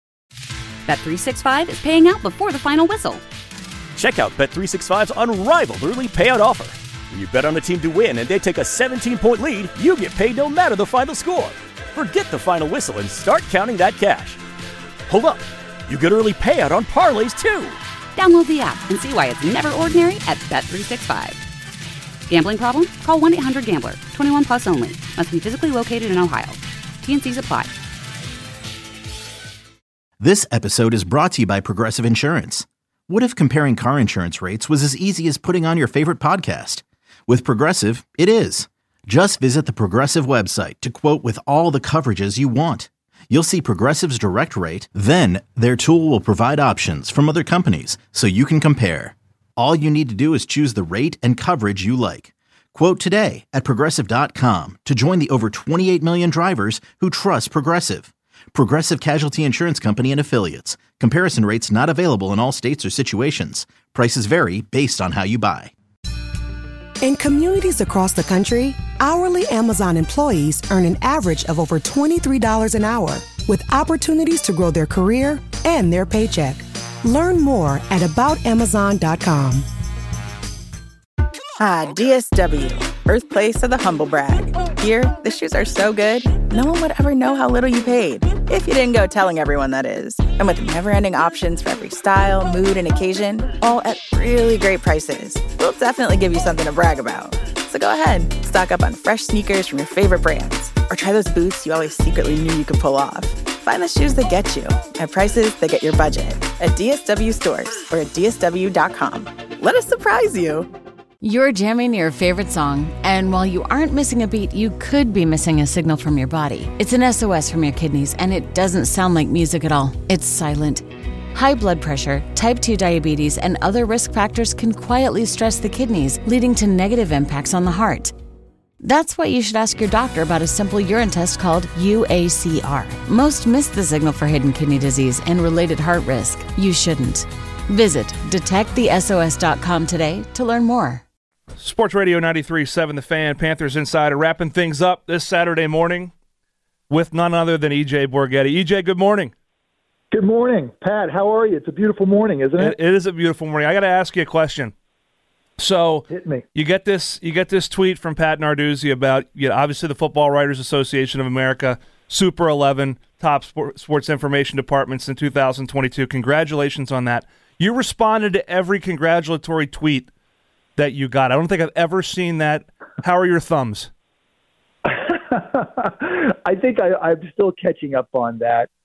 Bet365 is paying out before the final whistle. Check out Bet365's unrivaled early payout offer. When you bet on a team to win and they take a 17-point lead, you get paid no matter the final score. Forget the final whistle and start counting that cash. Hold up. You get early payout on parlays, too. Download the app and see why it's never ordinary at Bet365. Gambling problem? Call 1-800-GAMBLER. 21 plus only. Must be physically located in Ohio. T&Cs apply. This episode is brought to you by Progressive Insurance. What if comparing car insurance rates was as easy as putting on your favorite podcast? With Progressive, it is. Just visit the Progressive website to quote with all the coverages you want. You'll see Progressive's direct rate, then their tool will provide options from other companies so you can compare. All you need to do is choose the rate and coverage you like. Quote today at Progressive.com to join the over 28 million drivers who trust Progressive. Progressive Casualty Insurance Company and Affiliates. Comparison rates not available in all states or situations. Prices vary based on how you buy. In communities across the country, hourly Amazon employees earn an average of over $23 an hour, with opportunities to grow their career and their paycheck. Learn more at aboutamazon.com. DSW, birthplace of the humble brag. Here, the shoes are so good, no one would ever know how little you paid. If you didn't go telling everyone, that is. And with never-ending options for every style, mood, and occasion, all at really great prices, we'll definitely give you something to brag about. So go ahead, stock up on fresh sneakers from your favorite brands, or try those boots you always secretly knew you could pull off. Find the shoes that get you at prices that get your budget at DSW stores or at DSW.com. Let us surprise you. You're jamming your favorite song, and while you aren't missing a beat, you could be missing a signal from your body. It's an SOS from your kidneys, and it doesn't sound like music at all. It's silent. High blood pressure, type 2 diabetes, and other risk factors can quietly stress the kidneys, leading to negative impacts on the heart. That's why you should ask your doctor about a simple urine test called UACR. Most miss the signal for hidden kidney disease and related heart risk. You shouldn't. Visit detectthesos.com today to learn more. Sports Radio 93.7 The Fan, Panthers Insider, wrapping things up this Saturday morning with none other than EJ Borghetti. EJ, good morning. Good morning, Pat. How are you? It's a beautiful morning, isn't it? It is a beautiful morning. I got to ask you a question. So hit me. You get this tweet from Pat Narduzzi about obviously the Football Writers Association of America, Super 11, top sports information departments in 2022. Congratulations on that. You responded to every congratulatory tweet that you got. I don't think I've ever seen that. How are your thumbs? I think I'm still catching up on that.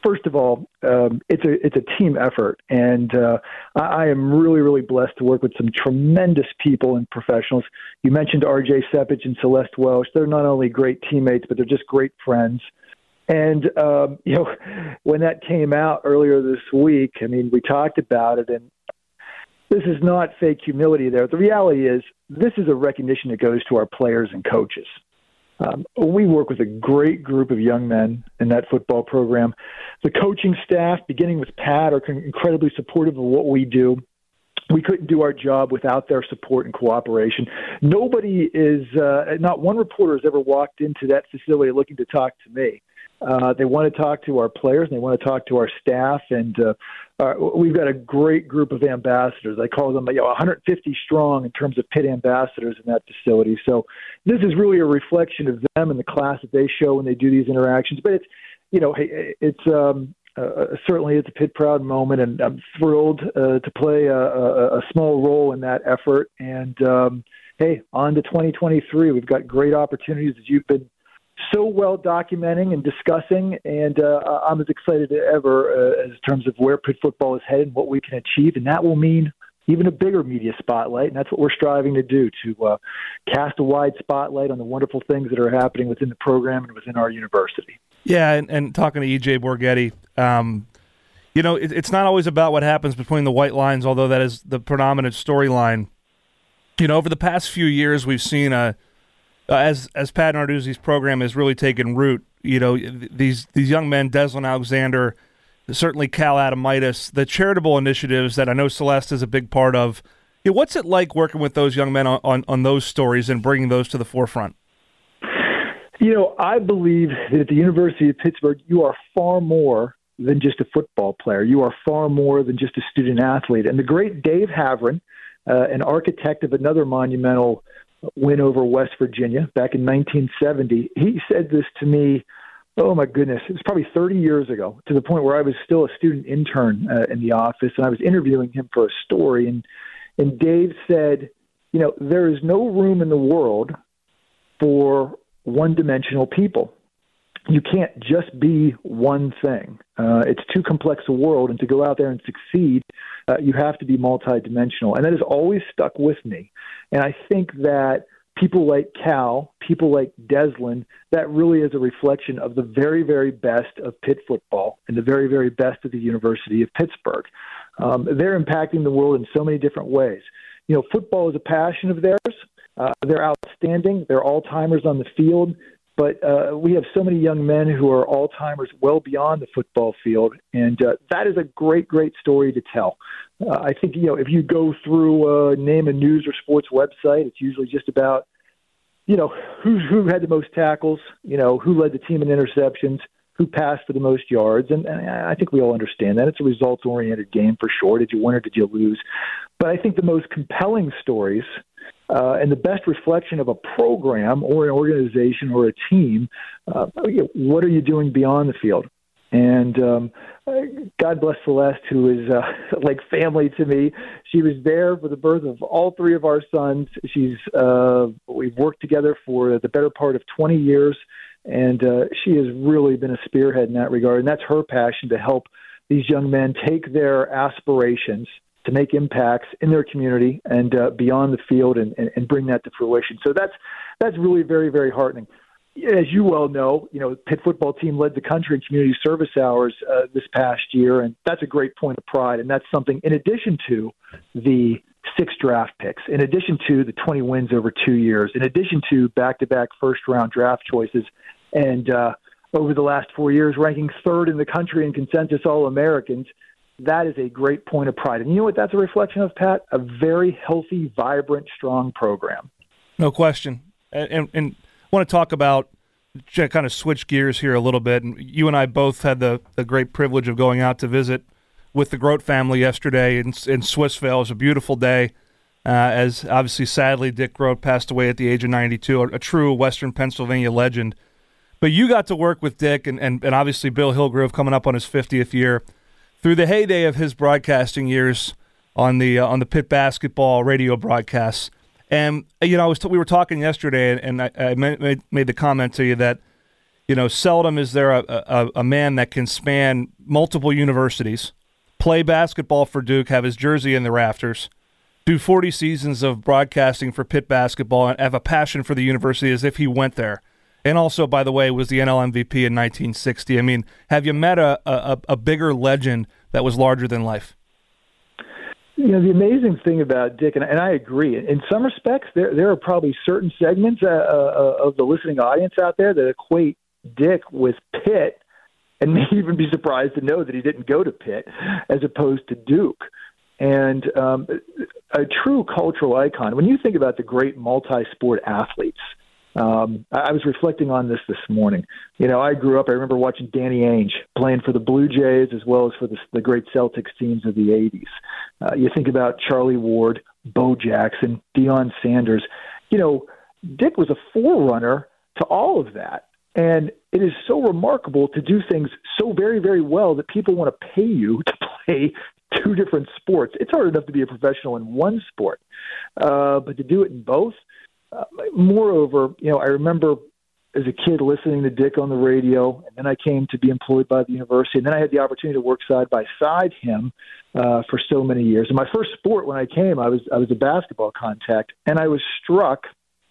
first of all, it's a team effort, and I am really, really blessed to work with some tremendous people and professionals. You mentioned R.J. Sepich and Celeste Welsh. They're not only great teammates, but they're just great friends. And, when that came out earlier this week, I mean, we talked about it, and this is not fake humility there. The reality is this is a recognition that goes to our players and coaches. We work with a great group of young men in that football program. The coaching staff, beginning with Pat, are incredibly supportive of what we do. We couldn't do our job without their support and cooperation. Nobody is, not one reporter has ever walked into that facility looking to talk to me. They want to talk to our players, and they want to talk to our staff, and we've got a great group of ambassadors. I call them 150 strong in terms of Pitt ambassadors in that facility. So this is really a reflection of them and the class that they show when they do these interactions. But certainly it's a Pitt proud moment, and I'm thrilled to play a small role in that effort. And on to 2023. We've got great opportunities as you've been so well documenting and discussing, and I'm as excited as ever in terms of where Pitt football is headed and what we can achieve, and that will mean even a bigger media spotlight, and that's what we're striving to do, to cast a wide spotlight on the wonderful things that are happening within the program and within our university. Yeah, and talking to E.J. Borghetti, it's not always about what happens between the white lines, although that is the predominant storyline. Over the past few years, we've seen as Pat Narduzzi's program has really taken root, these young men, Deslin Alexander, certainly Cal Adamitis, the charitable initiatives that I know Celeste is a big part of. What's it like working with those young men on those stories and bringing those to the forefront? I believe that at the University of Pittsburgh, you are far more than just a football player. You are far more than just a student athlete. And the great Dave Havrin, an architect of another monumental win over West Virginia back in 1970, he said this to me, oh my goodness, it was probably 30 years ago, to the point where I was still a student intern in the office, and I was interviewing him for a story, and Dave said, there is no room in the world for one-dimensional people. You can't just be one thing. It's too complex a world, and to go out there and succeed, you have to be multidimensional. And that has always stuck with me. And I think that people like Cal, people like Deslin, that really is a reflection of the very, very best of Pitt football and the very, very best of the University of Pittsburgh. They're impacting the world in so many different ways. Football is a passion of theirs. They're outstanding. They're all-timers on the field. But we have so many young men who are all-timers well beyond the football field, and that is a great, great story to tell. I think, if you go through name a news or sports website, it's usually just about, who had the most tackles, who led the team in interceptions, who passed for the most yards, and I think we all understand that. It's a results-oriented game for sure. Did you win or did you lose? But I think the most compelling stories and the best reflection of a program or an organization or a team, what are you doing beyond the field? And God bless Celeste, who is like family to me. She was there for the birth of all three of our sons. We've worked together for the better part of 20 years, and she has really been a spearhead in that regard. And that's her passion, to help these young men take their aspirations to make impacts in their community and beyond the field and bring that to fruition. So that's really very, very heartening. As you well know, Pitt football team led the country in community service hours this past year, and that's a great point of pride. And that's something, in addition to the 6 draft picks, in addition to the 20 wins over 2 years, in addition to back-to-back first-round draft choices, and over the last 4 years ranking 3rd in the country in consensus All-Americans. That is a great point of pride. And you know what that's a reflection of, Pat? A very healthy, vibrant, strong program. No question. And I want to talk about, kind of switch gears here a little bit. And you and I both had the great privilege of going out to visit with the Grote family yesterday in Swissvale. It was a beautiful day, as obviously, sadly, Dick Grote passed away at the age of 92, a true Western Pennsylvania legend. But you got to work with Dick and obviously Bill Hillgrove coming up on his 50th year, through the heyday of his broadcasting years on the Pitt basketball radio broadcasts. And we were talking yesterday, and I made the comment to you that seldom is there a man that can span multiple universities, play basketball for Duke, have his jersey in the rafters, do 40 seasons of broadcasting for Pitt basketball, and have a passion for the university as if he went there. And also, by the way, was the NL MVP in 1960. I mean, have you met a bigger legend that was larger than life? The amazing thing about Dick, and I agree, in some respects, there are probably certain segments of the listening audience out there that equate Dick with Pitt and may even be surprised to know that he didn't go to Pitt as opposed to Duke. And a true cultural icon. When you think about the great multi-sport athletes, I was reflecting on this morning. I grew up, I remember watching Danny Ainge playing for the Blue Jays as well as for the great Celtics teams of the 80s. You think about Charlie Ward, Bo Jackson, Deion Sanders. Dick was a forerunner to all of that. And it is so remarkable to do things so very, very well that people want to pay you to play two different sports. It's hard enough to be a professional in one sport, but to do it in both. Moreover, I remember as a kid listening to Dick on the radio, and then I came to be employed by the university, and then I had the opportunity to work side by side him for so many years. And my first sport when I came, I was a basketball contact, and I was struck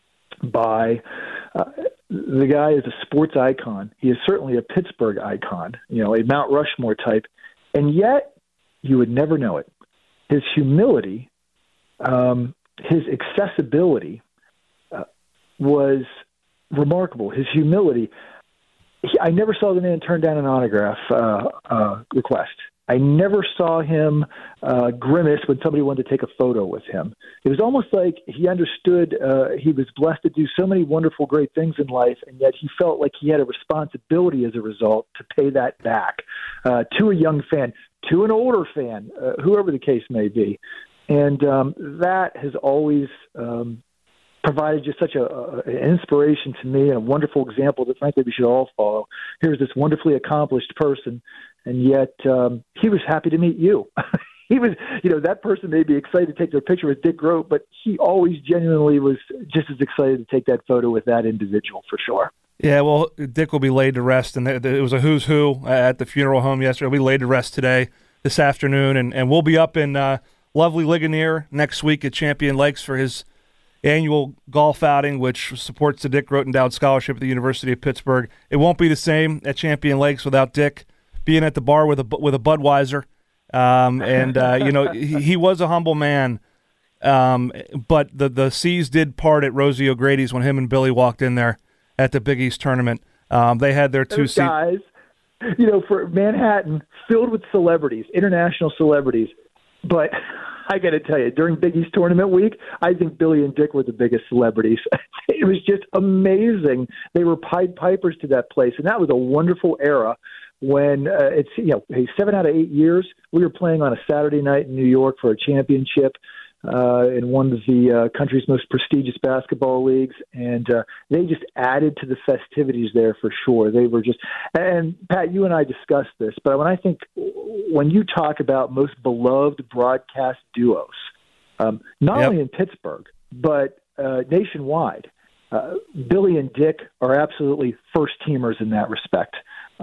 by the guy is a sports icon. He is certainly a Pittsburgh icon, a Mount Rushmore type, and yet you would never know it. His humility, his accessibility was remarkable. His humility. I never saw the man turn down an autograph request. I never saw him grimace when somebody wanted to take a photo with him. It was almost like he understood he was blessed to do so many wonderful, great things in life, and yet he felt like he had a responsibility as a result to pay that back to a young fan, to an older fan, whoever the case may be. And that has always provided just such an inspiration to me and a wonderful example that, frankly, we should all follow. Here's this wonderfully accomplished person, and yet he was happy to meet you. He was, that person may be excited to take their picture with Dick Groat, but he always genuinely was just as excited to take that photo with that individual, for sure. Yeah, well, Dick will be laid to rest, and it was a who's who at the funeral home yesterday. He'll be laid to rest today, this afternoon, and we'll be up in lovely Ligonier next week at Champion Lakes for his annual golf outing, which supports the Dick Groat Endowed Scholarship at the University of Pittsburgh. It won't be the same at Champion Lakes without Dick being at the bar with a Budweiser. He was a humble man, but the seas did part at Rosie O'Grady's when him and Billy walked in there at the Big East tournament. They had their two guys, for Manhattan, filled with celebrities, international celebrities, but I got to tell you, during Big East tournament week, I think Billy and Dick were the biggest celebrities. It was just amazing. They were Pied Pipers to that place, and that was a wonderful era when 7 out of 8 years, we were playing on a Saturday night in New York for a championship in one of the country's most prestigious basketball leagues, and they just added to the festivities there for sure. They were just, and Pat, you and I discussed this, but when you talk about most beloved broadcast duos, not only in Pittsburgh, but nationwide, Billy and Dick are absolutely first-teamers in that respect.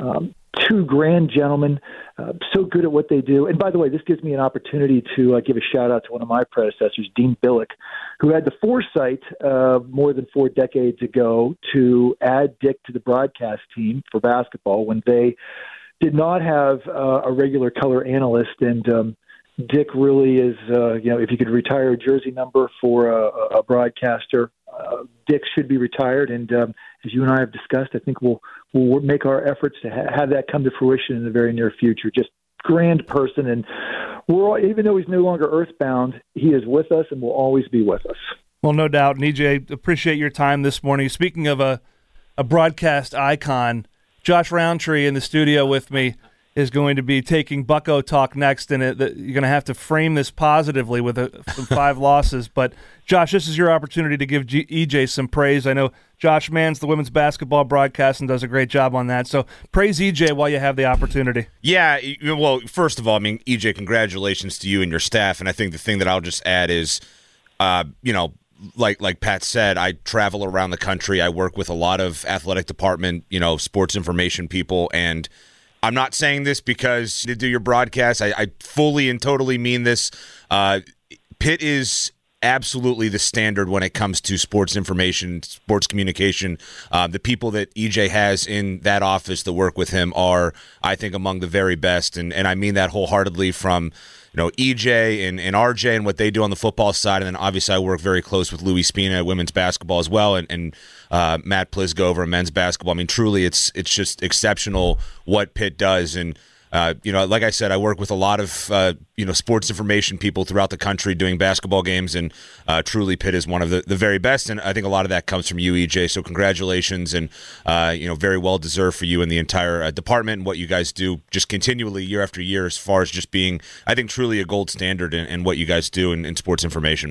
Two grand gentlemen, so good at what they do. And by the way, this gives me an opportunity to give a shout-out to one of my predecessors, Dean Billick, who had the foresight more than 4 decades ago to add Dick to the broadcast team for basketball when they did not have a regular color analyst. And Dick really is, if you could retire a jersey number for a broadcaster, Dick should be retired. And as you and I have discussed, I think we'll make our efforts to have that come to fruition in the very near future. Just grand person, and even though he's no longer earthbound, he is with us and will always be with us. Well, no doubt. And EJ, appreciate your time this morning. Speaking of a broadcast icon, Josh Roundtree in the studio with me is going to be taking Bucko talk next, and you're going to have to frame this positively with 5 losses. But, Josh, this is your opportunity to give EJ some praise. I know Josh mans the women's basketball broadcast and does a great job on that. So praise EJ while you have the opportunity. Yeah, well, first of all, EJ, congratulations to you and your staff. And I think the thing that I'll just add is, like Pat said, I travel around the country. I work with a lot of athletic department, sports information people, and I'm not saying this because to do your broadcast. I fully and totally mean this. Pitt is absolutely the standard when it comes to sports information, sports communication. The people that EJ has in that office that work with him are, I think, among the very best, and I mean that wholeheartedly from EJ and RJ and what they do on the football side, and then obviously I work very close with Louis Spina at women's basketball as well, and Matt Plisgo over at men's basketball. I mean, truly, it's just exceptional what Pitt does, and like I said, I work with a lot of sports information people throughout the country doing basketball games, and truly Pitt is one of the very best, and I think a lot of that comes from you, EJ. So congratulations, and very well deserved for you and the entire department and what you guys do just continually year after year, as far as just being, I think, truly a gold standard in what you guys do in sports information.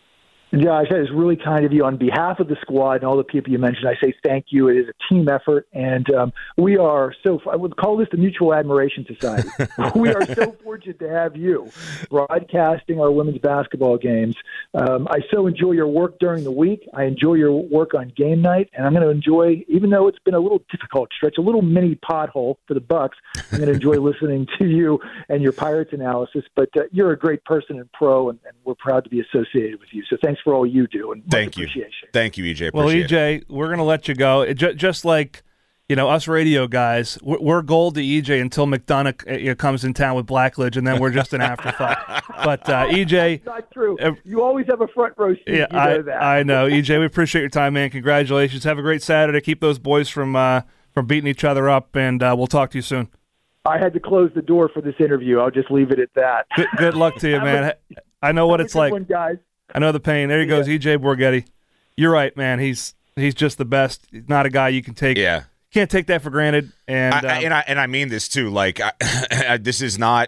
Josh, that is really kind of you. On behalf of the squad and all the people you mentioned, I say thank you. It is a team effort, and we are I would call this the Mutual Admiration Society. We are so fortunate to have you broadcasting our women's basketball games. I so enjoy your work during the week. I enjoy your work on game night, and I'm going to enjoy, even though it's been a little difficult stretch, a little mini pothole for the Bucks, I'm going to enjoy listening to you and your Pirates analysis. But you're a great person and pro, and we're proud to be associated with you. So thanks for all you do, and thank you, EJ. Well, EJ, we're going to let you go. Just like us radio guys, we're gold to EJ until McDonough comes in town with Blackledge, and then we're just an afterthought. But EJ, not true. You always have a front row seat. Yeah, I know, EJ. We appreciate your time, man. Congratulations. Have a great Saturday. Keep those boys from beating each other up, and we'll talk to you soon. I had to close the door for this interview. I'll just leave it at that. Good luck to you, man. I know what it's like. One, guys. I know the pain. There he goes, EJ Borghetti. You're right, man. He's just the best. He's not a guy you can take. Yeah, can't take that for granted. And I mean this too. Like, this is not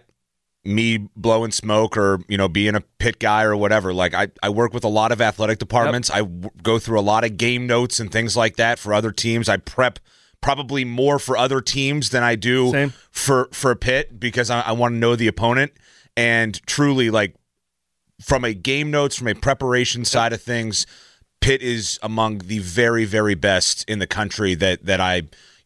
me blowing smoke or being a Pitt guy or whatever. Like, I work with a lot of athletic departments. Yep. I go through a lot of game notes and things like that for other teams. I prep probably more for other teams than I do for Pitt, because I want to know the opponent. And truly, like, from a game notes, from a preparation side of things, Pitt is among the very, very best in the country that I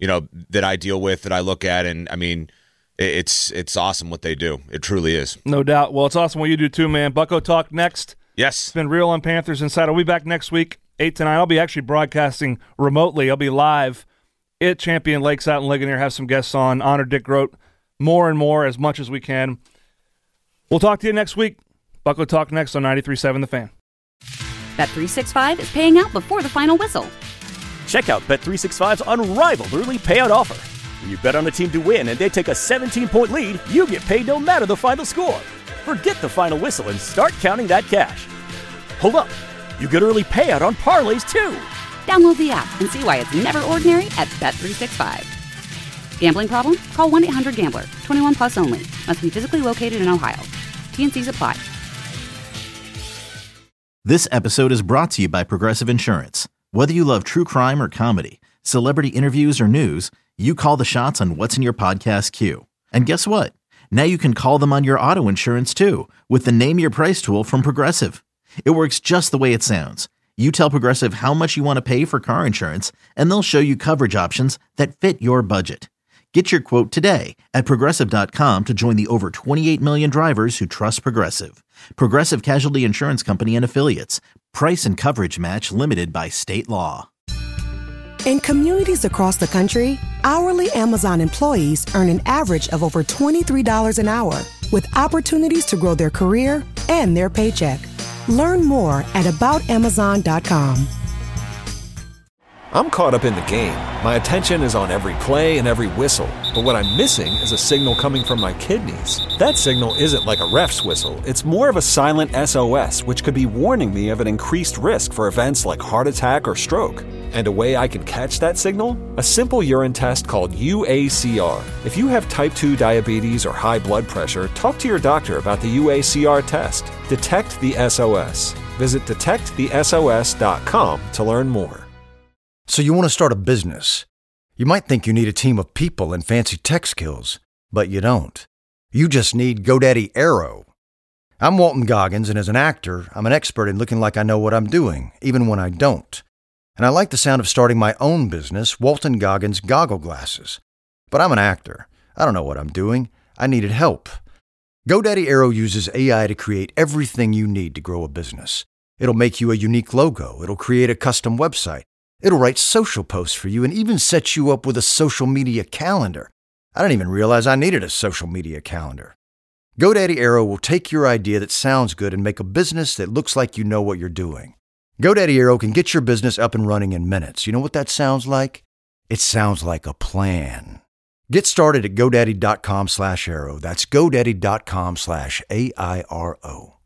deal with, that I look at, and I mean, it's awesome what they do. It truly is. No doubt. Well, it's awesome what you do too, man. Bucko Talk next. Yes. It's been real on Panthers Inside. I'll be back next week, 8 to 9. I'll be actually broadcasting remotely. I'll be live at Champion Lakes out in Ligonier. Have some guests on. Honor Dick Groat. More and more, as much as we can. We'll talk to you next week. Bucko Talk next on 93.7 The Fan. Bet365 is paying out before the final whistle. Check out Bet365's unrivaled early payout offer. When you bet on a team to win and they take a 17-point lead, you get paid no matter the final score. Forget the final whistle and start counting that cash. Hold up. You get early payout on parlays, too. Download the app and see why it's never ordinary at Bet365. Gambling problem? Call 1-800-GAMBLER. 21 plus only. Must be physically located in Ohio. T&Cs apply. This episode is brought to you by Progressive Insurance. Whether you love true crime or comedy, celebrity interviews or news, you call the shots on what's in your podcast queue. And guess what? Now you can call them on your auto insurance too, with the Name Your Price tool from Progressive. It works just the way it sounds. You tell Progressive how much you want to pay for car insurance, and they'll show you coverage options that fit your budget. Get your quote today at Progressive.com to join the over 28 million drivers who trust Progressive. Progressive Casualty Insurance Company and Affiliates. Price and coverage match limited by state law. In communities across the country, hourly Amazon employees earn an average of over $23 an hour, with opportunities to grow their career and their paycheck. Learn more at aboutamazon.com. I'm caught up in the game. My attention is on every play and every whistle. But what I'm missing is a signal coming from my kidneys. That signal isn't like a ref's whistle. It's more of a silent SOS, which could be warning me of an increased risk for events like heart attack or stroke. And a way I can catch that signal? A simple urine test called UACR. If you have type 2 diabetes or high blood pressure, talk to your doctor about the UACR test. Detect the SOS. Visit detectthesos.com to learn more. So you want to start a business. You might think you need a team of people and fancy tech skills, but you don't. You just need GoDaddy Aero. I'm Walton Goggins, and as an actor, I'm an expert in looking like I know what I'm doing, even when I don't. And I like the sound of starting my own business, Walton Goggins Goggle Glasses. But I'm an actor. I don't know what I'm doing. I needed help. GoDaddy Aero uses AI to create everything you need to grow a business. It'll make you a unique logo. It'll create a custom website. It'll write social posts for you and even set you up with a social media calendar. I didn't even realize I needed a social media calendar. GoDaddy Aero will take your idea that sounds good and make a business that looks like you know what you're doing. GoDaddy Aero can get your business up and running in minutes. You know what that sounds like? It sounds like a plan. Get started at GoDaddy.com/Aero. That's GoDaddy.com/AIRO.